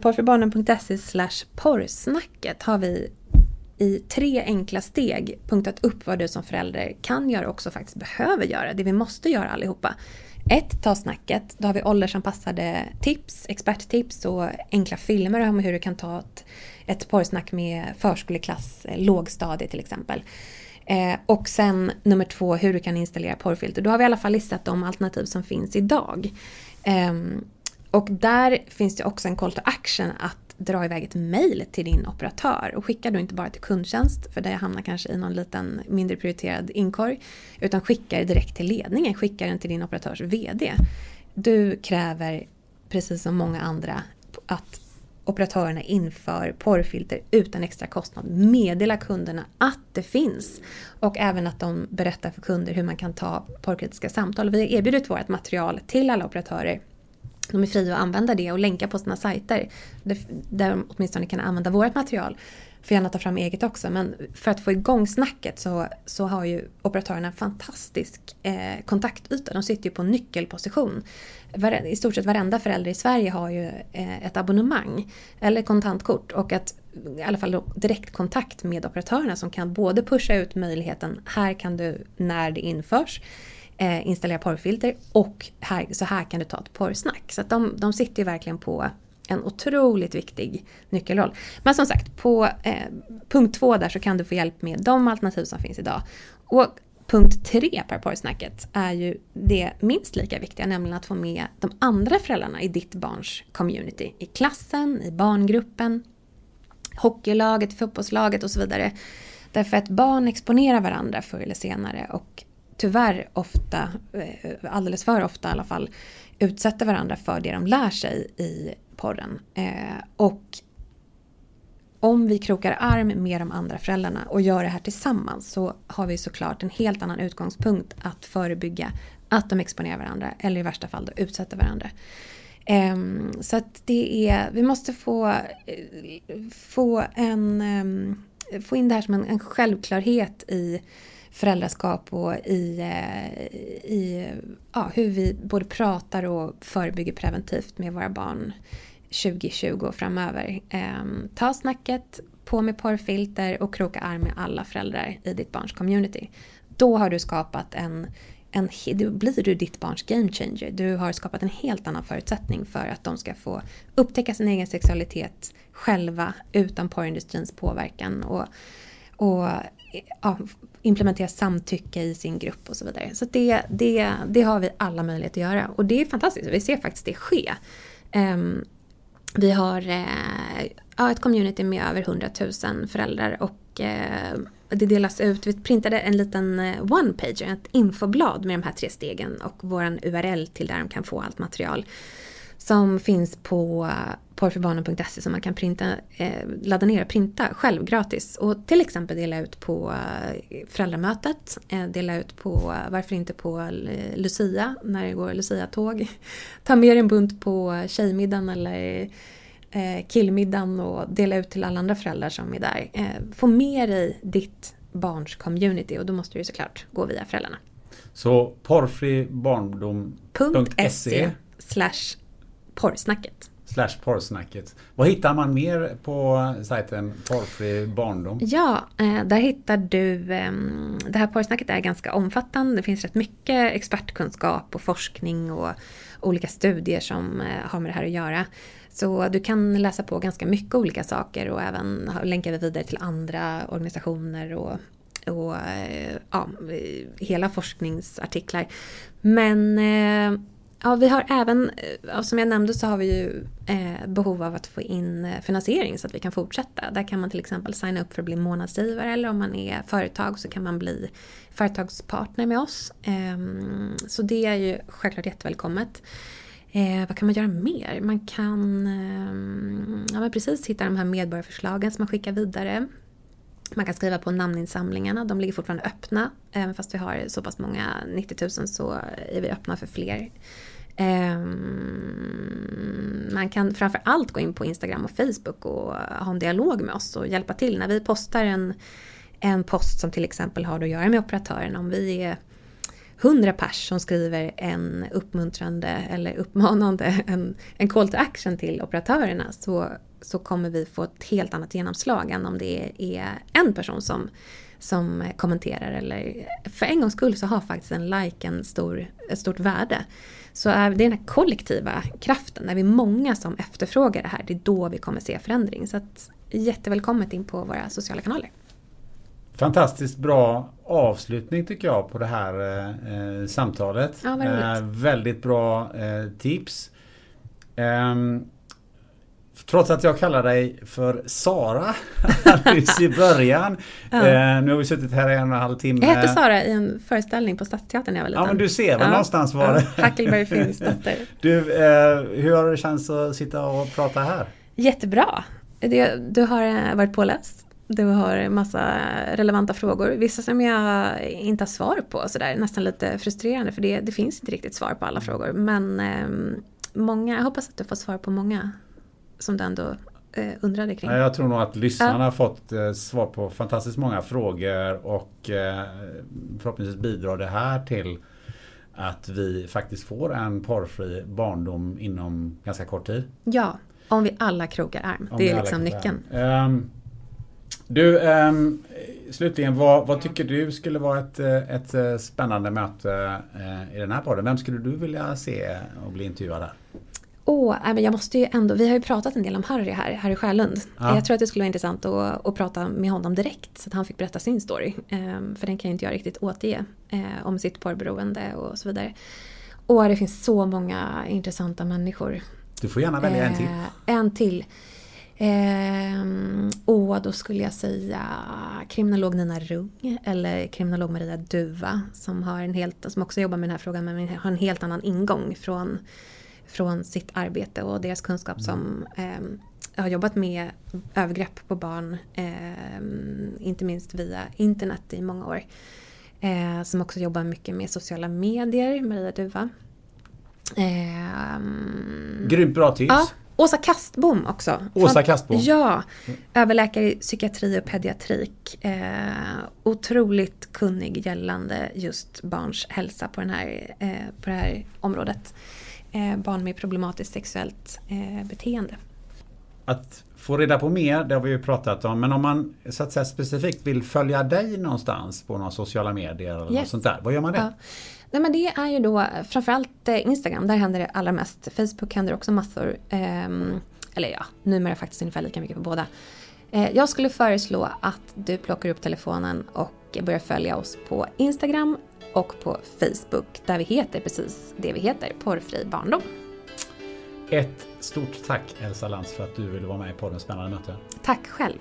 porrförbarnen.se/porrsnacket har vi i 3 enkla steg punktat upp vad du som förälder kan göra och också faktiskt behöver göra. Det vi måste göra allihopa. 1. Ta snacket. Då har vi åldersanpassade tips, experttips och enkla filmer om hur du kan ta ett porrsnack med förskoleklass, lågstadie till exempel. Och sen nummer 2, hur du kan installera porrfilter. Då har vi i alla fall listat de alternativ som finns idag. Och där finns det också en call to action att dra iväg ett mejl till din operatör. Och skicka då inte bara till kundtjänst, för det hamnar kanske i någon liten mindre prioriterad inkorg. Utan skicka det direkt till ledningen, skicka den till din operatörs vd. Du kräver, precis som många andra, att operatörerna inför porrfilter utan extra kostnad. Meddela kunderna att det finns. Och även att de berättar för kunder hur man kan ta porrkritiska samtal. Vi erbjuder vårt material till alla operatörer. De är fria att använda det och länka på sina sajter. Där de åtminstone kan använda vårt material. Får gärna ta fram eget också. Men för att få igång snacket så har ju operatörerna en fantastisk kontaktyta. De sitter ju på nyckelposition. I stort sett varenda förälder i Sverige har ju ett abonnemang eller kontantkort. Och att i alla fall direktkontakt med operatörerna som kan både pusha ut möjligheten. Här kan du när det införs installera porrfilter och så här kan du ta ett porrsnack. Så att de sitter ju verkligen på en otroligt viktig nyckelroll. Men som sagt, på punkt 2 där så kan du få hjälp med de alternativ som finns idag. Och punkt 3 på porrsnacket är ju det minst lika viktiga, nämligen att få med de andra föräldrarna i ditt barns community. I klassen, i barngruppen, hockeylaget, fotbollslaget och så vidare. Därför att barn exponerar varandra förr eller senare och tyvärr ofta, alldeles för ofta i alla fall, utsätter varandra för det de lär sig i porren. Och om vi krokar arm med de andra föräldrarna och gör det här tillsammans så har vi såklart en helt annan utgångspunkt att förebygga att de exponerar varandra eller i värsta fall då utsätter varandra. Så att vi måste få in det här som en självklarhet i föräldraskap och i hur vi både pratar och förebygger preventivt med våra barn 2020 och framöver. Ta snacket, på med porrfilter och kroka arm med alla föräldrar i ditt barns community. Då har du skapat då blir du ditt barns game changer. Du har skapat en helt annan förutsättning för att de ska få upptäcka sin egen sexualitet själva utan porrindustrins påverkan och implementera samtycke i sin grupp och så vidare. Så det har vi alla möjligheter att göra. Och det är fantastiskt. Vi ser faktiskt det ske. Vi har ett community med över 100 000 föräldrar och det delas ut. Vi printade en liten one-pager, ett infoblad med de här 3 stegen och våran URL till där de kan få allt material som finns på porrförbarnen.se som man kan ladda ner och printa själv gratis. Och till exempel dela ut på föräldramötet, dela ut på, varför inte på Lucia, när det går Lucia-tåg. Ta med en bunt på tjejmiddagen eller killmiddagen och dela ut till alla andra föräldrar som är där. Få med dig ditt barns community och då måste du såklart gå via föräldrarna. Så porrfribarndom.se/porrsnacket. /porrsnacket. Vad hittar man mer på sajten Porrfri barndom? Ja, där hittar du, det här porrsnacket är ganska omfattande. Det finns rätt mycket expertkunskap och forskning och olika studier som har med det här att göra. Så du kan läsa på ganska mycket olika saker och även länka vidare till andra organisationer och hela forskningsartiklar. Men vi har även, som jag nämnde så har vi ju behov av att få in finansiering så att vi kan fortsätta. Där kan man till exempel signa upp för att bli månadsgivare eller om man är företag så kan man bli företagspartner med oss. Så det är ju självklart jättevälkommet. Vad kan man göra mer? Man kan precis hitta de här medborgarförslagen som man skickar vidare. Man kan skriva på namninsamlingarna. De ligger fortfarande öppna. Även fast vi har så pass många, 90 000, så är vi öppna för fler. Man kan framför allt gå in på Instagram och Facebook och ha en dialog med oss och hjälpa till. När vi postar en post som till exempel har att göra med operatören. Om vi är 100 pers som skriver en uppmuntrande eller uppmanande, en call to action till operatörerna så kommer vi få ett helt annat genomslag än om det är en person som kommenterar. Eller för en gångs skull så har faktiskt en like ett stort värde. Så är det den här kollektiva kraften, när vi är många som efterfrågar det här, det är då vi kommer se förändring. Så att jättevälkommet in på våra sociala kanaler. Fantastiskt bra avslutning tycker jag på det här samtalet. Ja, vad roligt. Väldigt bra tips. Trots att jag kallar dig för Sara i början. Nu har vi suttit här i 1,5 timme. Jag hette Sara i en föreställning på Stadsteatern när jag var liten. Ja, men du ser väl någonstans var det. Hackelberg Finns dotter. Du, hur har det känts att sitta och prata här? Jättebra. Du har varit påläst. Du har massa relevanta frågor. Vissa som jag inte har svar på. Sådär. Nästan lite frustrerande för det finns inte riktigt svar på alla frågor. Men många, jag hoppas att du får svar på många som du ändå undrade kring. Ja, jag tror nog att lyssnarna har fått svar på fantastiskt många frågor och förhoppningsvis bidrar det här till att vi faktiskt får en porrfri barndom inom ganska kort tid. Ja, om vi alla krokar arm. Det är liksom nyckeln. Slutligen, vad tycker du skulle vara ett spännande möte i den här podden? Vem skulle du vilja se och bli intervjuad där? Jag måste ju ändå, vi har ju pratat en del om Harry Sjölund. Ja. Jag tror att det skulle vara intressant att prata med honom direkt så att han fick berätta sin story. För den kan ju inte jag riktigt återge om sitt porrberoende och så vidare. Och det finns så många intressanta människor. Du får gärna välja en till. En till. Då skulle jag säga kriminolog Nina Rung eller kriminolog Maria Duva som också jobbar med den här frågan men har en helt annan ingång från sitt arbete och deras kunskap som har jobbat med övergrepp på barn inte minst via internet i många år. Som också jobbar mycket med sociala medier, Maria Duva. Grymt bra tips. Ja. Åsa Kastbom också. Åsa Kastbom. Ja, överläkare i psykiatri och pediatrik. Otroligt kunnig gällande just barns hälsa på det här området. Barn med problematiskt sexuellt beteende. Att få reda på mer, det har vi ju pratat om. Men om man så att säga specifikt vill följa dig någonstans på några sociala medier eller något sånt där, vad gör man det? Ja. Nej, men det är ju då framförallt Instagram, där händer det allra mest. Facebook händer också massor. Numera faktiskt ungefär lika mycket på båda. Jag skulle föreslå att du plockar upp telefonen och börjar följa oss på Instagram och på Facebook där vi heter precis det vi heter, Porrfri barndom. Ett stort tack Elsa Lantz för att du ville vara med på den spännande möte. Tack själv.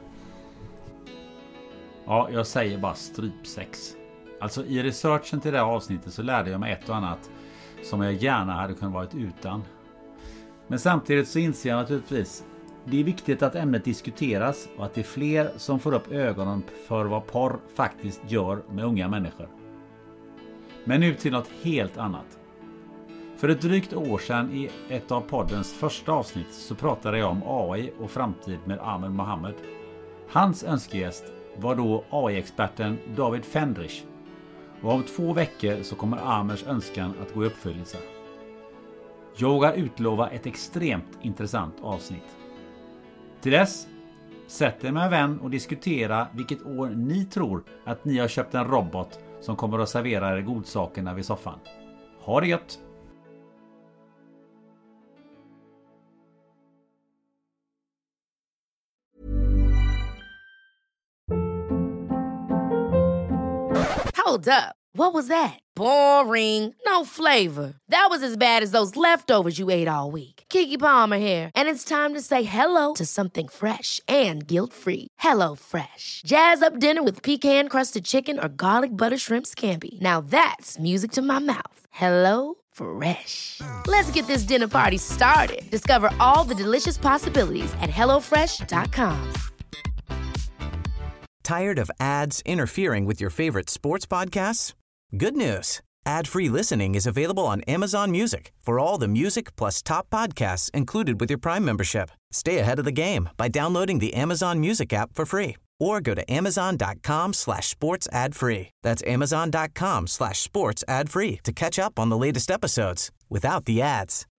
Ja, jag säger bara strypsex. Alltså i researchen till det här avsnittet så lärde jag mig ett och annat som jag gärna hade kunnat varit utan. Men samtidigt så inser jag naturligtvis det är viktigt att ämnet diskuteras och att det är fler som får upp ögonen för vad porr faktiskt gör med unga människor. Men nu till något helt annat. För ett drygt år sedan i ett av poddens första avsnitt så pratade jag om AI och framtid med Amer Mohammed. Hans önskegäst var då AI-experten David Fendrich. Och om 2 veckor så kommer Amers önskan att gå i uppfyllelse. Jag vågar utlova ett extremt intressant avsnitt. Till dess, sätt er med en vän och diskutera vilket år ni tror att ni har köpt en robot som kommer att servera er godsakerna vid soffan. Ha det gött! Hold up. What was that? Boring. No flavor. That was as bad as those leftovers you ate all week. Keke Palmer here, and it's time to say hello to something fresh and guilt-free. Hello Fresh. Jazz up dinner with pecan-crusted chicken or garlic butter shrimp scampi. Now that's music to my mouth. Hello Fresh. Let's get this dinner party started. Discover all the delicious possibilities at hellofresh.com. Tired of ads interfering with your favorite sports podcasts? Good news. Ad-free listening is available on Amazon Music for all the music plus top podcasts included with your Prime membership. Stay ahead of the game by downloading the Amazon Music app for free or go to amazon.com/sports ad free. That's amazon.com/sports ad free to catch up on the latest episodes without the ads.